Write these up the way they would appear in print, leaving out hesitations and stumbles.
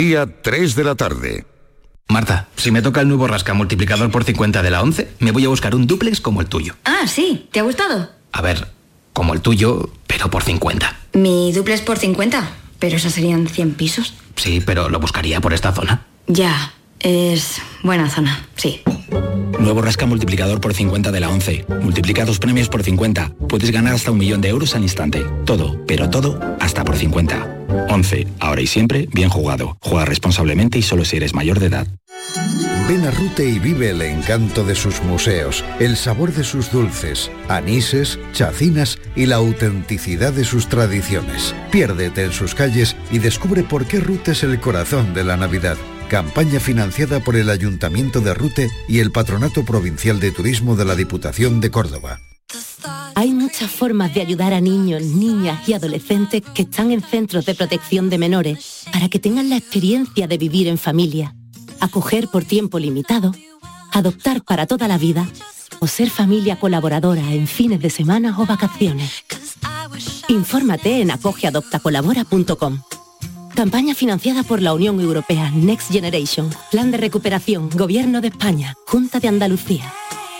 Día 3 de la tarde. Marta, si me toca el nuevo rasca multiplicador por 50 de la 11, me voy a buscar un dúplex como el tuyo. Ah, sí, ¿te ha gustado? A ver, como el tuyo, pero por 50. Mi dúplex por 50, pero eso serían 100 pisos. Sí, pero lo buscaría por esta zona. Ya, es buena zona, sí. Nuevo rasca multiplicador por 50 de la 11. Multiplica tus premios por 50. Puedes ganar hasta 1.000.000 euros al instante. Todo, pero todo, hasta por 50. 11. Ahora y siempre, bien jugado. Juega responsablemente y solo si eres mayor de edad. Ven a Rute y vive el encanto de sus museos, el sabor de sus dulces, anises, chacinas y la autenticidad de sus tradiciones. Piérdete en sus calles y descubre por qué Rute es el corazón de la Navidad. Campaña financiada por el Ayuntamiento de Rute y el Patronato Provincial de Turismo de la Diputación de Córdoba. Hay muchas formas de ayudar a niños, niñas y adolescentes que están en centros de protección de menores para que tengan la experiencia de vivir en familia, acoger por tiempo limitado, adoptar para toda la vida o ser familia colaboradora en fines de semana o vacaciones. Infórmate en acogeadoptacolabora.com. Campaña financiada por la Unión Europea Next Generation, Plan de Recuperación, Gobierno de España, Junta de Andalucía.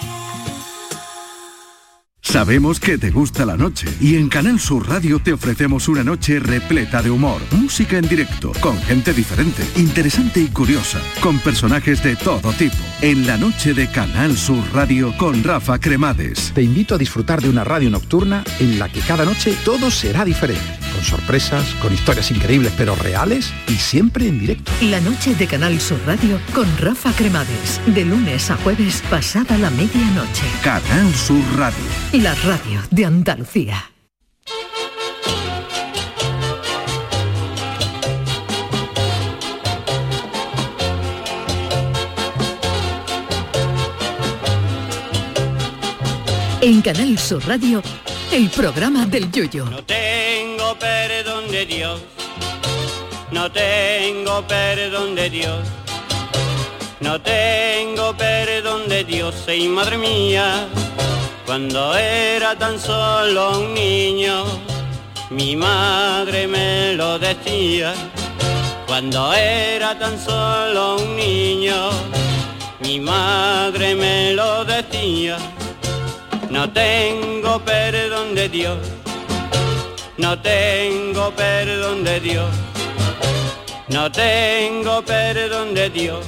Sabemos que te gusta la noche y en Canal Sur Radio te ofrecemos una noche repleta de humor, música en directo, con gente diferente, interesante y curiosa, con personajes de todo tipo. En la noche de Canal Sur Radio con Rafa Cremades. Te invito a disfrutar de una radio nocturna en la que cada noche todo será diferente, con sorpresas, con historias increíbles pero reales y siempre en directo. La noche de Canal Sur Radio con Rafa Cremades, de lunes a jueves pasada la medianoche. Canal Sur Radio. La radio de Andalucía. En Canal Sur Radio, el programa del Yoyo. No tengo perdón de Dios, no tengo perdón de Dios, no tengo perdón de Dios, y madre mía. Cuando era tan solo un niño, mi madre me lo decía. Cuando era tan solo un niño, mi madre me lo decía. No tengo perdón de Dios, no tengo perdón de Dios, no tengo perdón de Dios.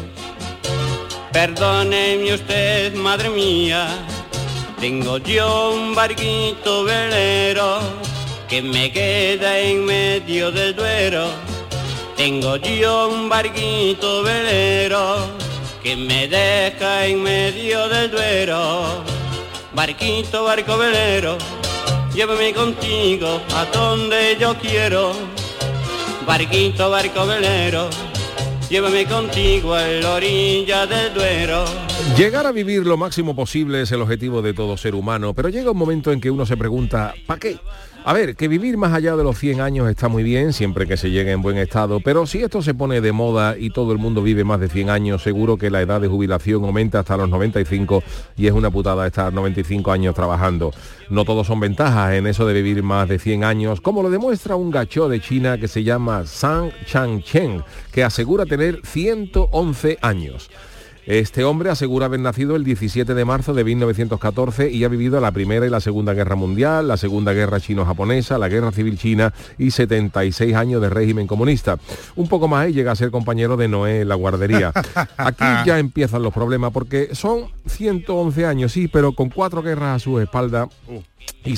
Perdóneme usted, madre mía. Tengo yo un barquito velero que me queda en medio del Duero. Tengo yo un barquito velero que me deja en medio del Duero. Barquito, barco velero, llévame contigo a donde yo quiero. Barquito, barco velero, llévame contigo a la orilla del Duero. Llegar a vivir lo máximo posible es el objetivo de todo ser humano, pero llega un momento en que uno se pregunta, ¿para qué? A ver, que vivir más allá de los 100 años está muy bien, siempre que se llegue en buen estado, pero si esto se pone de moda y todo el mundo vive más de 100 años, seguro que la edad de jubilación aumenta hasta los 95 y es una putada estar 95 años trabajando. No todos son ventajas en eso de vivir más de 100 años, como lo demuestra un gachó de China que se llama Zhang Changchen, que asegura tener 111 años. Este hombre asegura haber nacido el 17 de marzo de 1914 y ha vivido la Primera y la Segunda Guerra Mundial, la Segunda Guerra Chino-Japonesa, la Guerra Civil China y 76 años de régimen comunista. Un poco más y llega a ser compañero de Noé en la guardería. Aquí ya empiezan los problemas porque son 111 años, sí, pero con 4 guerras a su espalda y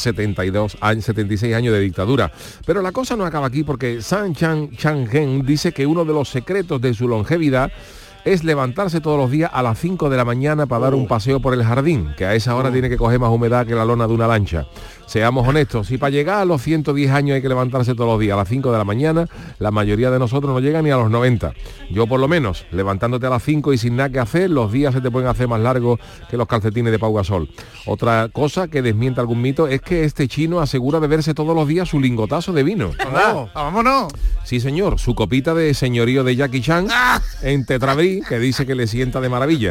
76 años de dictadura. Pero la cosa no acaba aquí porque Zhang Changchen dice que uno de los secretos de su longevidad es levantarse todos los días a las 5 de la mañana para dar un paseo por el jardín, que a esa hora tiene que coger más humedad que la lona de una lancha. Seamos honestos, si para llegar a los 110 años hay que levantarse todos los días a las 5 de la mañana, la mayoría de nosotros no llega ni a los 90. Yo por lo menos, levantándote a las 5 y sin nada que hacer, los días se te pueden hacer más largos que los calcetines de Pau Gasol. Otra cosa que desmiente algún mito es que este chino asegura beberse todos los días su lingotazo de vino. ¡Vámonos! ¡Vámonos! Sí, señor, su copita de señorío de Jackie Chan en Tetrabric, que dice que le sienta de maravilla.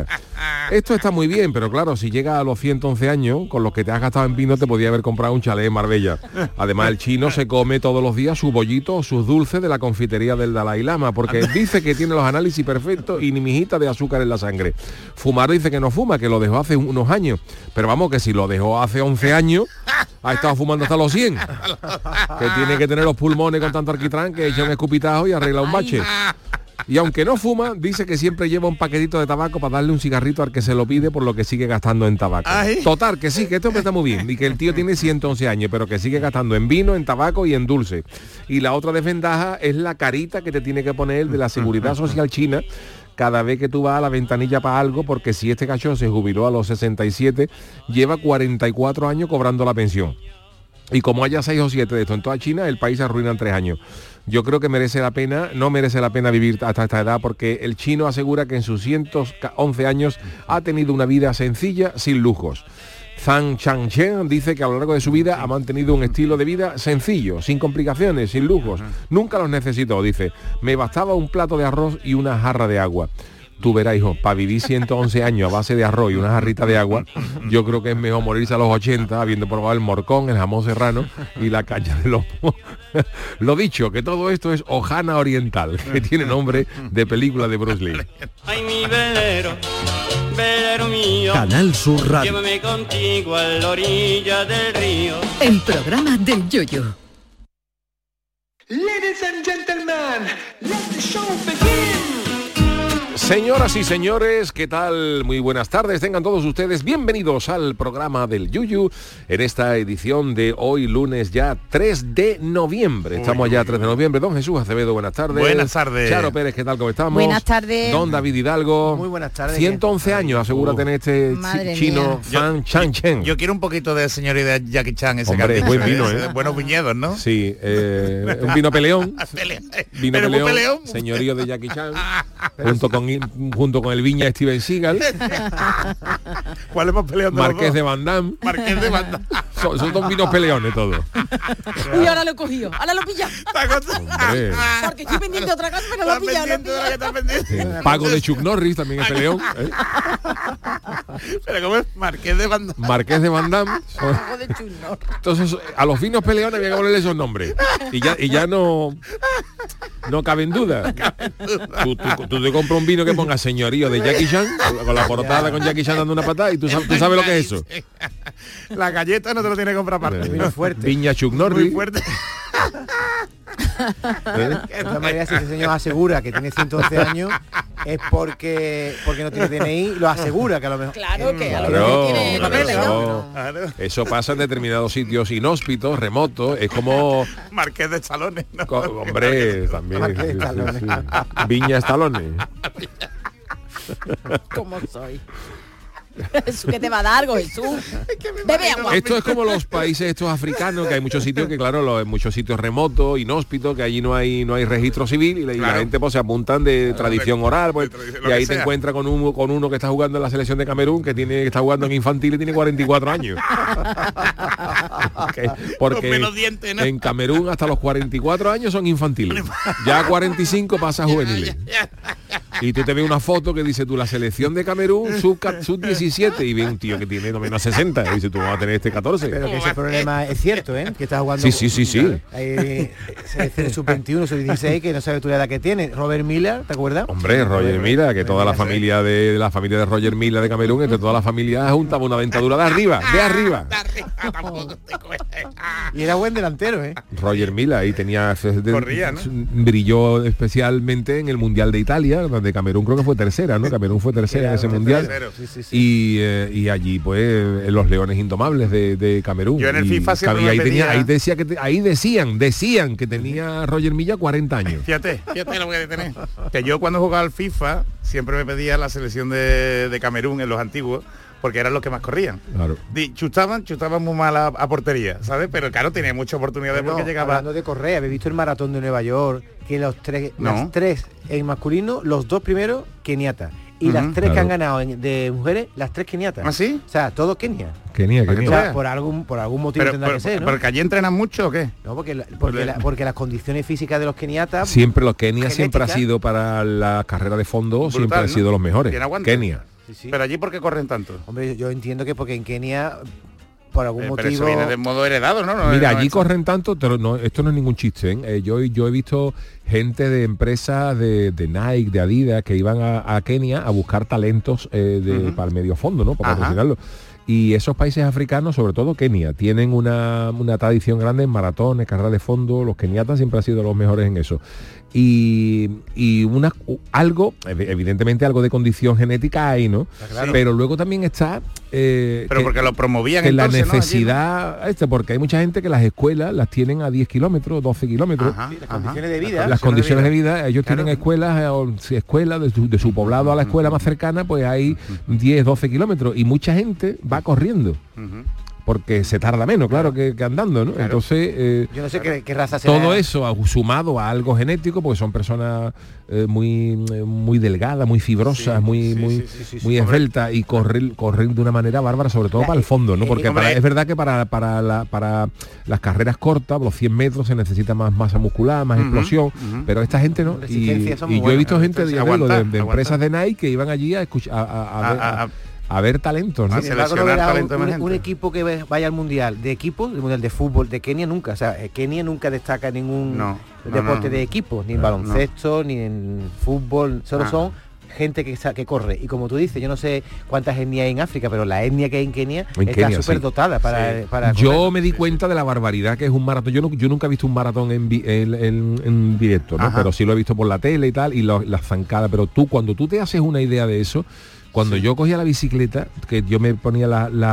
Esto está muy bien, pero claro, si llega a los 111 años, con los que te has gastado en vino, te podía haber comprado un chalet en Marbella. Además, el chino se come todos los días su bollito o sus dulces de la confitería del Dalai Lama, porque dice que tiene los análisis perfectos y ni mijita de azúcar en la sangre. Fumar dice que no fuma, que lo dejó hace unos años. Pero vamos, que si lo dejó hace 11 años, ha estado fumando hasta los 100. Que tiene que tener los pulmones con tanto alquitrán que echa un escupitajo y arregla un bache. Y aunque no fuma, dice que siempre lleva un paquetito de tabaco para darle un cigarrito al que se lo pide, por lo que sigue gastando en tabaco. Ay. Total, que sí, que este hombre está muy bien y que el tío tiene 111 años, pero que sigue gastando en vino, en tabaco y en dulce. Y la otra desventaja es la carita que te tiene que poner de la Seguridad Social China cada vez que tú vas a la ventanilla para algo, porque si este cachón se jubiló a los 67, lleva 44 años cobrando la pensión. Y como haya 6 o 7 de esto en toda China, el país se arruina en 3 años. Yo creo que no merece la pena vivir hasta esta edad, porque el chino asegura que en sus 111 años ha tenido una vida sencilla, sin lujos. Zhang Changchen dice que a lo largo de su vida ha mantenido un estilo de vida sencillo, sin complicaciones, sin lujos. Nunca los necesitó, dice. Me bastaba un plato de arroz y una jarra de agua. Tú verás, hijo, para vivir 111 años a base de arroz y una jarrita de agua, yo creo que es mejor morirse a los 80 habiendo probado el morcón, el jamón serrano y la caña de lomo. Lo dicho, que todo esto es Ohana Oriental, que tiene nombre de película de Bruce Lee. Ay, mi velero, velero mío, Canal Sur Radio. llévame contigo a la orilla del río. El programa del Yoyo. Ladies and gentlemen, let the show begin. Señoras y señores, ¿qué tal? Muy buenas tardes, tengan todos ustedes bienvenidos al programa del Yuyu en esta edición de hoy lunes ya 3 de noviembre. Estamos ya 3 de noviembre. Don Jesús Acevedo, buenas tardes. Buenas tardes. Charo Pérez, ¿qué tal? ¿Cómo estamos? Buenas tardes. Don David Hidalgo. Muy buenas tardes. 111 años, asegúrate en este chino Fan Chang-chen. Yo quiero un poquito de señorita Jackie Chan, ese Hombre, cartucho, buen vino, ¿eh? Buenos viñedos, ¿no? Sí, un vino peleón. Vino peleón. Señorío de Jackie Chan, junto con el Viña Steven Seagal. ¿Cuál hemos peleado? Marqués de Van Damme. Marqués de Van Damme. Son dos vinos peleones todos. Y ahora lo he cogido, ahora lo he pillado. Hombre. Porque estoy pendiente de otra cosa, pero lo he pillado. Pago de Chuck Norris también es peleón. Pero ¿cómo es? Marqués de Van Damme. Marqués de Van Damme. Entonces, a los vinos peleones había que ponerle esos nombres. Y ya no caben duda. Tú te compras un vino que ponga señorío de Jackie Chan, con la portada con Jackie Chan dando una patada, y tú sabes lo que es eso. La galleta no te lo tiene que comprar aparte. Vino fuerte. Viña Chuck Norris. Muy fuerte. De todas maneras, si ese señor asegura que tiene 111 años es porque no tiene DNI, lo asegura que a lo mejor. Claro que a lo mejor tiene papeles, ¿no? Eso pasa en determinados sitios inhóspitos, remotos, es como Marqués de Estalones, ¿no? Hombre, también. Marqués de Estalones. Sí. Viña Estalones. ¿Cómo soy? Jesús, ¿qué te va a dar algo, Jesús? Bebe agua. Esto es como los países estos africanos, que hay muchos sitios que, claro, en muchos sitios remotos, inhóspitos, que allí no hay registro civil y la gente pues se apuntan de tradición oral, pues, y ahí te encuentras con uno que está jugando en la selección de Camerún, que está jugando en infantil y tiene 44 años. Porque dientes, ¿no? En Camerún hasta los 44 años son infantiles. Ya a 45 pasa a juveniles. Y tú te ves una foto que dice tú, la selección de Camerún, sub-17, y ve un tío que tiene no menos 60, y dice tú vas a tener este 14. Pero que ese problema es cierto, ¿eh? Que está jugando. Sí. Hay sub-21, sub-16, que no sabe tú la edad que tiene. Robert Miller, ¿te acuerdas? Hombre, Roger Miller, que toda la familia de Roger Miller de Camerún, entre toda la familia juntaba una dentadura de arriba. Y era buen delantero, ¿eh? Roger Miller, ahí tenía... Corría, ¿no? Brilló especialmente en el Mundial de Italia, donde Camerún creo que fue tercera, ¿no? Camerún fue tercera en ese Mundial. Sí. Y allí, pues, los leones indomables de Camerún. Yo en el FIFA siempre ahí decían que tenía Roger Milla 40 años. Fíjate lo que tener. Que yo cuando jugaba al FIFA siempre me pedía la selección de Camerún en los antiguos, porque eran los que más corrían. Claro. Chutaban muy mal a portería, ¿sabes? Pero claro, tenía muchas oportunidades porque llegaba... Hablando de correr, ¿habéis visto el maratón de Nueva York? Que las tres en masculino, los dos primeros, keniatas. Y las tres que han ganado de mujeres, las tres keniatas. ¿Ah, sí? O sea, todo Kenia. Kenia. O sea, por algún motivo tendrá que ser, ¿no? ¿Porque allí entrenan mucho o qué? No, porque las condiciones físicas de los keniatas... Siempre los Kenia siempre ha sido para la carrera de fondo, brutal, siempre ha sido los mejores. Kenia. Sí. Pero allí, ¿por qué corren tanto? Hombre, yo entiendo que porque en Kenia, por algún motivo... Pero eso viene de modo heredado, ¿no? Mira, allí corren tanto, pero no, esto no es ningún chiste, ¿eh? Yo he visto gente de empresas de Nike, de Adidas, que iban a Kenia a buscar talentos para el medio fondo, ¿no? Para patrocinarlo. Y esos países africanos, sobre todo Kenia, tienen una tradición grande en maratones, carreras de fondo. Los keniatas siempre han sido los mejores en eso. Y algo, evidentemente algo de condición genética hay, ¿no? Claro. Pero luego también está... pero porque lo promovían que entonces, la necesidad, ¿no? Allí, ¿no? Porque hay mucha gente que las escuelas las tienen a 10 kilómetros, 12 kilómetros. Las condiciones de vida. Las condiciones de vida, ellos tienen escuelas de su poblado a la escuela más cercana, pues hay 10, 12 kilómetros. Y mucha gente va corriendo. Porque se tarda menos, claro, que andando, ¿no? Claro. Entonces, yo no sé qué raza será. Todo eso sumado a algo genético, porque son personas muy delgadas, muy fibrosas, muy esbeltas, y correr de una manera bárbara, sobre todo para el fondo, ¿no? Porque es verdad que para las carreras cortas, los 100 metros, se necesita más masa muscular, más explosión, pero esta gente no. Y yo he visto gente de empresas de Nike que iban allí a escuchar a ver talentos, ¿no? Un equipo que vaya al mundial de equipos, el mundial de fútbol de Kenia nunca, o sea, Kenia nunca destaca en ningún deporte de equipos, ni en baloncesto, ni en fútbol, solo son gente que corre. Y como tú dices, yo no sé cuántas etnias hay en África, pero la etnia que hay en Kenia está súper dotada para correr. Yo me di cuenta de la barbaridad que es un maratón. Yo nunca he visto un maratón en directo, ¿no? Pero sí lo he visto por la tele y tal, y las zancadas. Pero cuando tú te haces una idea de eso, cuando yo cogía la bicicleta, que yo me ponía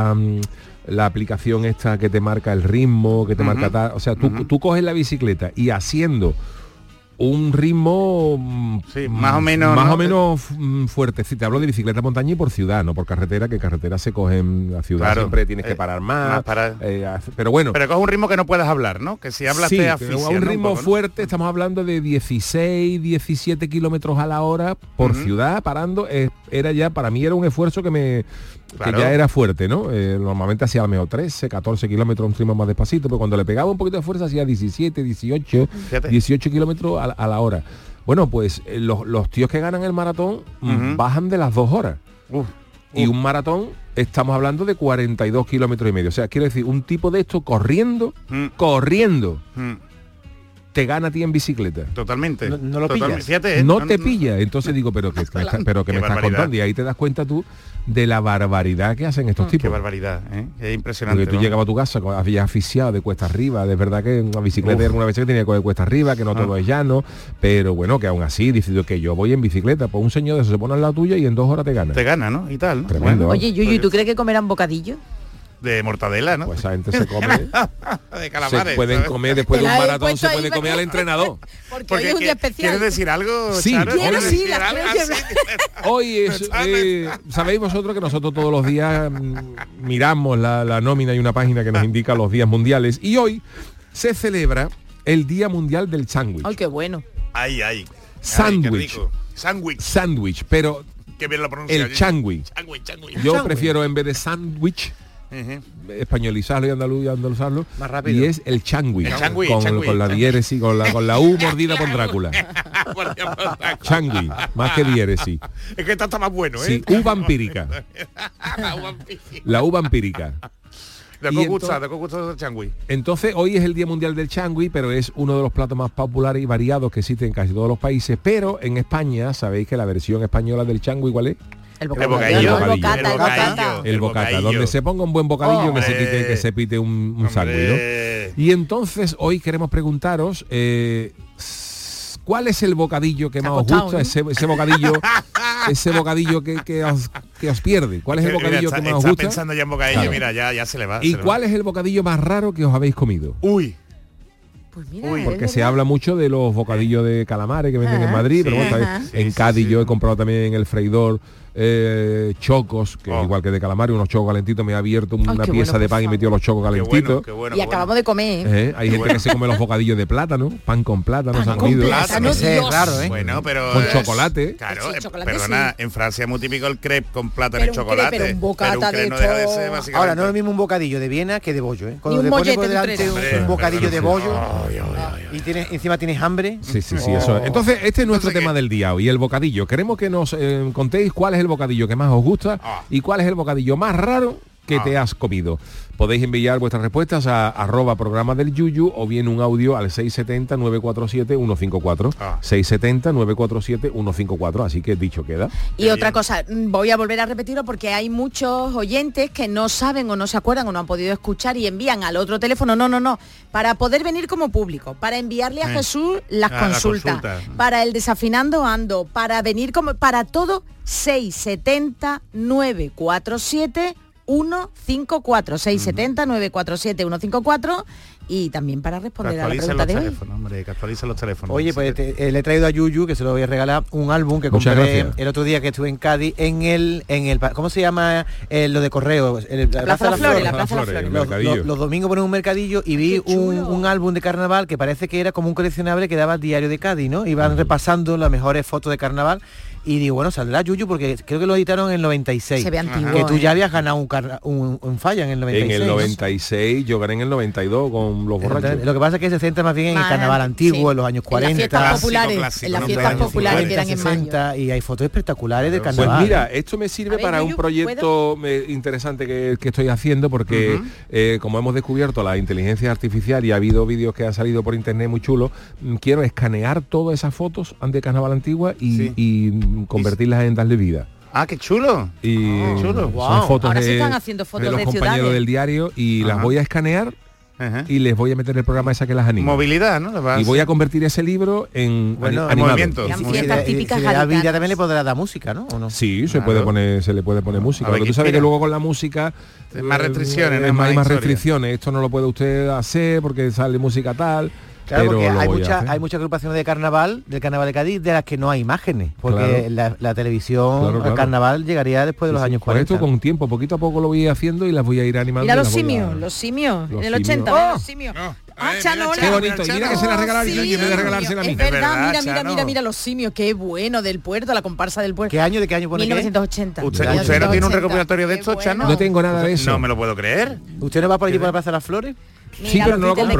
la aplicación esta que te marca el ritmo, que te marca tal, o sea, tú coges la bicicleta y haciendo un ritmo más o menos fuerte. Si te hablo de bicicleta montaña y por ciudad, no por carretera, que carretera se coge en la ciudad, siempre tienes que parar más. Pero bueno. Pero coge un ritmo que no puedas hablar, ¿no? Que si hablas te asfixia, a un ritmo fuerte, estamos hablando de 16, 17 kilómetros a la hora por ciudad, parando. Para mí era un esfuerzo que ya era fuerte, ¿no? Normalmente hacía a lo mejor 13, 14 kilómetros, un ritmo más despacito, pero cuando le pegaba un poquito de fuerza hacía 17, 18 kilómetros a la hora. Bueno, pues los tíos que ganan el maratón bajan de las 2 horas. Y un maratón estamos hablando de 42 kilómetros y medio. O sea, quiero decir, un tipo de esto corriendo, te gana a ti en bicicleta. Totalmente. No lo pillas. Fíjate, no te pilla. Entonces digo, pero que me estás contando. Y ahí te das cuenta tú de la barbaridad que hacen estos tipos. Qué barbaridad, ¿eh? Es impresionante. Porque tú llegabas a tu casa, habías asfixiado de cuesta arriba. De verdad que una bicicleta alguna vez que tenía que coger cuesta arriba, que no todo es llano. Pero bueno, que aún así, dices que yo voy en bicicleta, pues un señor de eso se pone al lado tuyo y en 2 horas te gana. Te gana, ¿no? Y tal, ¿no? Tremendo. Oye, Yuyu, ¿tú crees que comerán bocadillo? De mortadela, ¿no? Pues esa gente se come. De calamares. Se pueden comer después de un maratón, se puede comer al entrenador. Porque hoy es un día especial. ¿Quieres decir algo? Sí, hoy es, sabéis vosotros que nosotros todos los días miramos la nómina y una página que nos indica los días mundiales, y hoy se celebra el Día Mundial del Sándwich. ¡Ay, qué bueno! ¡Ay! Sándwich. Sándwich, pero qué bien lo pronuncia. El chándwich. Yo prefiero, en vez de sándwich, españolizarlo y andaluzarlo, más rápido. Y es el chándwich, con la diéresis, con la U mordida por Drácula. Chándwich, más que diéresis. Es que está más bueno, ¿eh? Sí, U vampírica. La U vampírica. ¿De qué gusta el chándwich? Entonces, hoy es el Día Mundial del Chándwich, pero es uno de los platos más populares y variados que existen en casi todos los países. Pero en España, ¿sabéis que la versión española del chándwich cuál es? El bocadillo. El bocata, donde se ponga un buen bocadillo, que se pite un sándwich, ¿no? Y entonces hoy queremos preguntaros ¿cuál es el bocadillo que más os gusta? Ese bocadillo que os pierde. ¿Cuál es el bocadillo que más os gusta? Está pensando ya en bocadillo, claro. Mira, ya se le va. ¿Y cuál es el bocadillo más raro que os habéis comido? Uy. Pues mira, porque se habla mucho de los bocadillos de calamares que venden en Madrid, pero bueno, en Cádiz yo he comprado también en el freidor chocos, que igual que de calamares, unos chocos calentitos. Me ha abierto una pieza de pan y metió los chocos calentitos. Qué bueno, y acabamos de comer. Hay gente que se come los bocadillos de plátano, pan con plátano, se han comido. Claro, Bueno, pero con chocolate. Claro, perdona, en Francia es muy típico el crepe con plátano y chocolate. Pero un bocata de esto. Ahora no es lo mismo un bocadillo de Viena que de bollo, ¿eh? Cuando te pones por delante un bocadillo de bollo. Y encima tienes hambre. Sí, eso es. Entonces, este es nuestro tema del día hoy, el bocadillo. Queremos que nos contéis cuál es el bocadillo que más os gusta y cuál es el bocadillo más raro que te has comido. Podéis enviar vuestras respuestas a @programa del Yuyu o bien un audio al 670-947-154. 670-947-154, así que dicho queda. Y otra cosa, voy a volver a repetirlo porque hay muchos oyentes que no saben o no se acuerdan o no han podido escuchar y envían al otro teléfono, no, para poder venir como público, para enviarle a Jesús las consultas, para el Desafinando Ando, para venir como, para todo, 670-947 154 670-947-154 y también para responder a la pregunta de hoy. Hombre, que actualiza los teléfonos. Oye, pues le he traído a Yuyu, que se lo voy a regalar, un álbum que compré el otro día que estuve en Cádiz, en el ¿cómo se llama lo de correo? La Plaza de las Flores. Los domingos ponen un mercadillo y vi un álbum de carnaval que parece que era como un coleccionable que daba el Diario de Cádiz, ¿no? Iban repasando las mejores fotos de carnaval. Y digo, bueno, saldrá Yuyu porque creo que lo editaron en el 96. Se ve antiguo. Que tú ya habías ganado un falla en el 96. En el 96, yo gané en el 92 con los borrachos. Lo que pasa es que se centra más bien en el carnaval antiguo, en los años 40. En las fiestas populares, en las fiestas populares que eran en mayo. Y hay fotos espectaculares de carnaval. Pues mira, esto me sirve para un proyecto interesante que estoy haciendo porque como hemos descubierto la inteligencia artificial y ha habido vídeos que han salido por internet muy chulos, quiero escanear todas esas fotos de carnaval antigua y convertirlas en darle vida. Ah, qué chulo. Y chulo. Son fotos ahora se están haciendo fotos de los compañeros ciudades del diario y las voy a escanear y les voy a meter el programa esa que las anima. Movilidad, ¿no? Y voy a convertir ese libro en movimiento. Y fiestas típicas y también le podrá dar música, ¿no? ¿O no? Sí, se le puede poner música. Porque tú sabes que luego con la música más restricciones, hay más restricciones. Esto no lo puede usted hacer porque sale música tal. Claro, porque hay muchas agrupaciones de carnaval, del carnaval de Cádiz, de las que no hay imágenes, porque la televisión, el carnaval llegaría después de los años 40. Por esto con tiempo, poquito a poco lo voy haciendo y las voy a ir animando. Mira los simios, en el 80, los simios. Qué bonito, y mira que se la regalaron yo en vez de regalársela a mí. Es verdad, mira los simios, qué bueno, del puerto, la comparsa del puerto. ¿De qué año pone? 1980. ¿Usted no tiene un recopilatorio de esto, Chano? No tengo nada de eso. No me lo puedo creer. ¿Usted no va por allí por la Plaza de las Flores? Sí, pero no lo compro.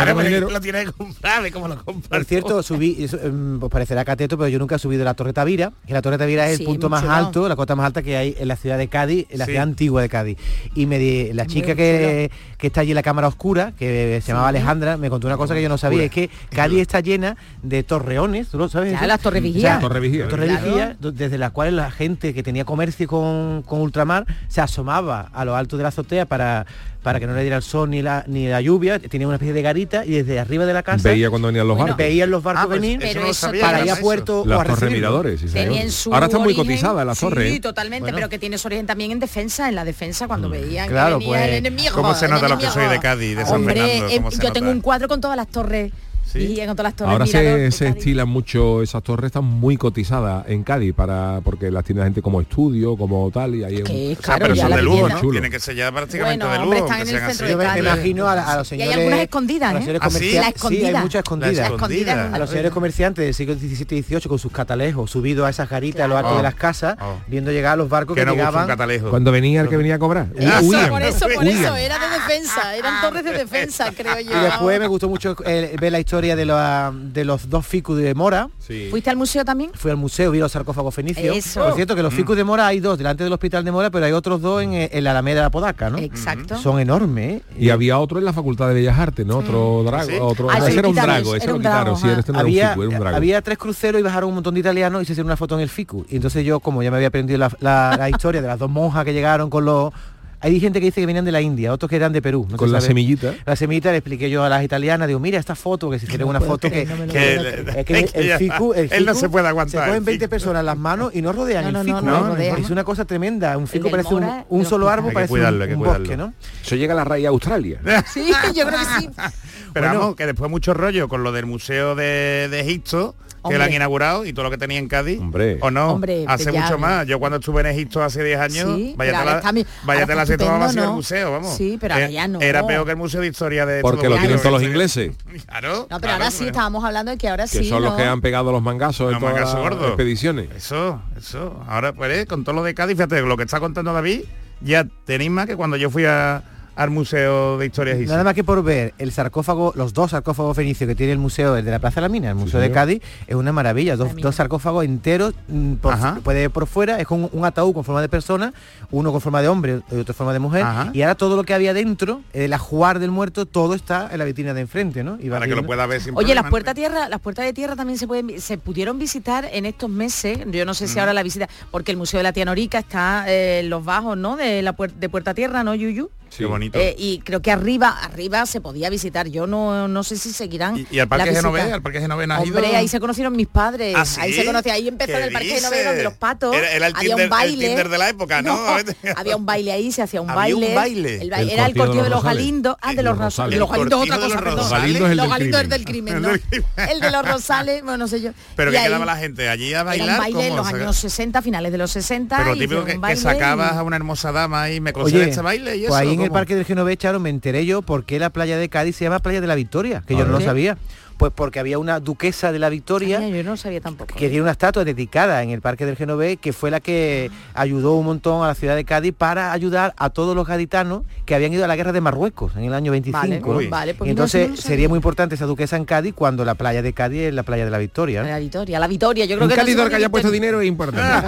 Lo tiene que comprar, ¿cómo lo compras? Por cierto, subí, pues parecerá cateto, pero yo nunca he subido la Torre Tavira, que la Torre Tavira es el punto más alto, la cota más alta que hay en la ciudad de Cádiz, en la ciudad antigua de Cádiz. Y la chica que está allí en la cámara oscura, que se llamaba Alejandra, me contó una cosa que yo no sabía, es que Cádiz está llena de torreones, ¿tú lo sabes? Ya, las Torres Vigías. Torre Vigía, desde las cuales la gente que tenía comercio con ultramar se asomaba a lo alto de la azotea para que no le diera el sol ni la lluvia, tenía una especie de garita y desde arriba de la casa veía cuando venían los barcos. Veían los barcos venir para ir a puerto las o a torres miradores. Ahora está muy cotizada la torre. Sí, totalmente, pero que tiene su origen también en defensa, cuando veían claro, que venía el enemigo. ¿Cómo se nota lo que soy de Cádiz, de San Fernando? Yo tengo un cuadro con todas las torres. Y con todas las torres. Ahora se estilan mucho, esas torres están muy cotizadas en Cádiz porque las tiene la gente como estudio, como tal, y ahí pero son de lujo, ¿no? Tienen que ser ya prácticamente de lujo. Están en el centro de Cádiz. Me imagino a los señores. Y hay algunas escondidas, Sí, hay muchas escondidas. A los señores comerciantes del siglo XVII y XVIII con sus catalejos, subidos a esas garitas a lo alto de las casas, viendo llegar a los barcos que llegaban. Cuando venía el que venía a cobrar. Por eso, era de defensa, eran torres de defensa, creo yo. Y después me gustó mucho ver la historia de los dos ficus de Mora. ¿Fuiste al museo también? Fui al museo, vi los sarcófagos fenicios. Eso. Por cierto, que los ficus de Mora hay dos delante del hospital de Mora, pero hay otros dos en la Alameda de la Podaca, ¿no? Exacto. Son enormes, ¿eh? Y había otro en la Facultad de Bellas Artes, ¿no? Otro drago, ese era un drago, ese lo quitaron, este no era un ficu, era un drago. Había 3 cruceros y bajaron un montón de italianos y se hicieron una foto en el ficu. Y entonces yo, como ya me había aprendido la historia de las dos monjas que llegaron con los... Hay gente que dice que venían de la India, otros que eran de Perú. Con la semillita. La semillita le expliqué yo a las italianas, digo, mira esta foto, que se hicieron una foto que el ficu él no se puede aguantar. Se cogen 20 personas las manos y no rodean el ficu. No, es una cosa tremenda. Un ficu parece un solo árbol, parece un bosque, ¿no? Eso llega a la raíz a Australia. Sí, yo creo que sí. Pero vamos, que después mucho rollo con lo del Museo de Egipto, que lo han inaugurado y todo lo que tenía en Cádiz. ¿O no? Hace mucho más. Yo cuando estuve en Egipto hace 10 años, váyate la se tomaba así el museo, vamos. Sí, pero ahora ya no. Era peor que el Museo de Historia de... Porque lo tienen todos los ingleses. Claro. No, pero ahora sí, estábamos hablando de que ahora sí. Que son los que han pegado los mangazos en todas las expediciones. Eso. Ahora, pues, con todo lo de Cádiz, fíjate, lo que está contando David, ya tenéis más que cuando yo fui a al Museo de Historia Egipcia. Nada más que por ver el sarcófago, los 2 sarcófagos fenicios que tiene el museo, el de la Plaza de la Mina, el Museo de Cádiz, es una maravilla. Dos sarcófagos enteros, puede ir por fuera, es con un ataúd con forma de persona, uno con forma de hombre y otro con forma de mujer, y ahora todo lo que había dentro, el ajuar del muerto, todo está en la vitrina de enfrente, ¿no? Y para que lo pueda ver sin Oye, problema. las puertas de tierra también se pudieron visitar en estos meses. Yo no sé si ahora la visita, porque el Museo de la Tía Norica está en los bajos, ¿no? De Puerta Tierra, ¿no, Yuyu? Sí, bonito. Y creo que arriba se podía visitar. Yo no sé si seguirán. ¿Y al Parque Genovés? ¿Al Parque Genovés no has ido? Hombre, ahí se conocieron mis padres. ¿Ah, sí? Ahí se conocía, ahí empezó en el Parque Genovés, donde los patos. Era el había Tinder, un baile. el Tinder de la época, ¿no? Había un baile ahí, se hacía un ¿Había baile. un baile? Era el cortijo de los Galindos. De los Rosales. Los Galindos es otra cosa, perdón. Los Galindos es del crimen, ¿no? El de los Rosales, bueno, no sé yo. Pero ¿qué quedaba la gente allí a bailar? Era un baile en los años 60, finales de los 60. Pero típico que sacabas a una hermosa dama y me conocía este baile y eso. Pues ahí en el Parque del Genovés, Charo, me enteré yo por qué la playa de Cádiz se llama Playa de la Victoria, que yo no lo sabía. Pues porque había una duquesa de la Victoria, yo no sabía tampoco, que tiene una estatua dedicada en el Parque del Genovés, que fue la que ayudó un montón a la ciudad de Cádiz para ayudar a todos los gaditanos que habían ido a la guerra de Marruecos en el año 25. Vale, pues y entonces sería muy importante esa duquesa en Cádiz cuando la playa de Cádiz es la Playa de la Victoria, ¿no? La Victoria, yo creo un que cálidor que haya puesto dinero es importante.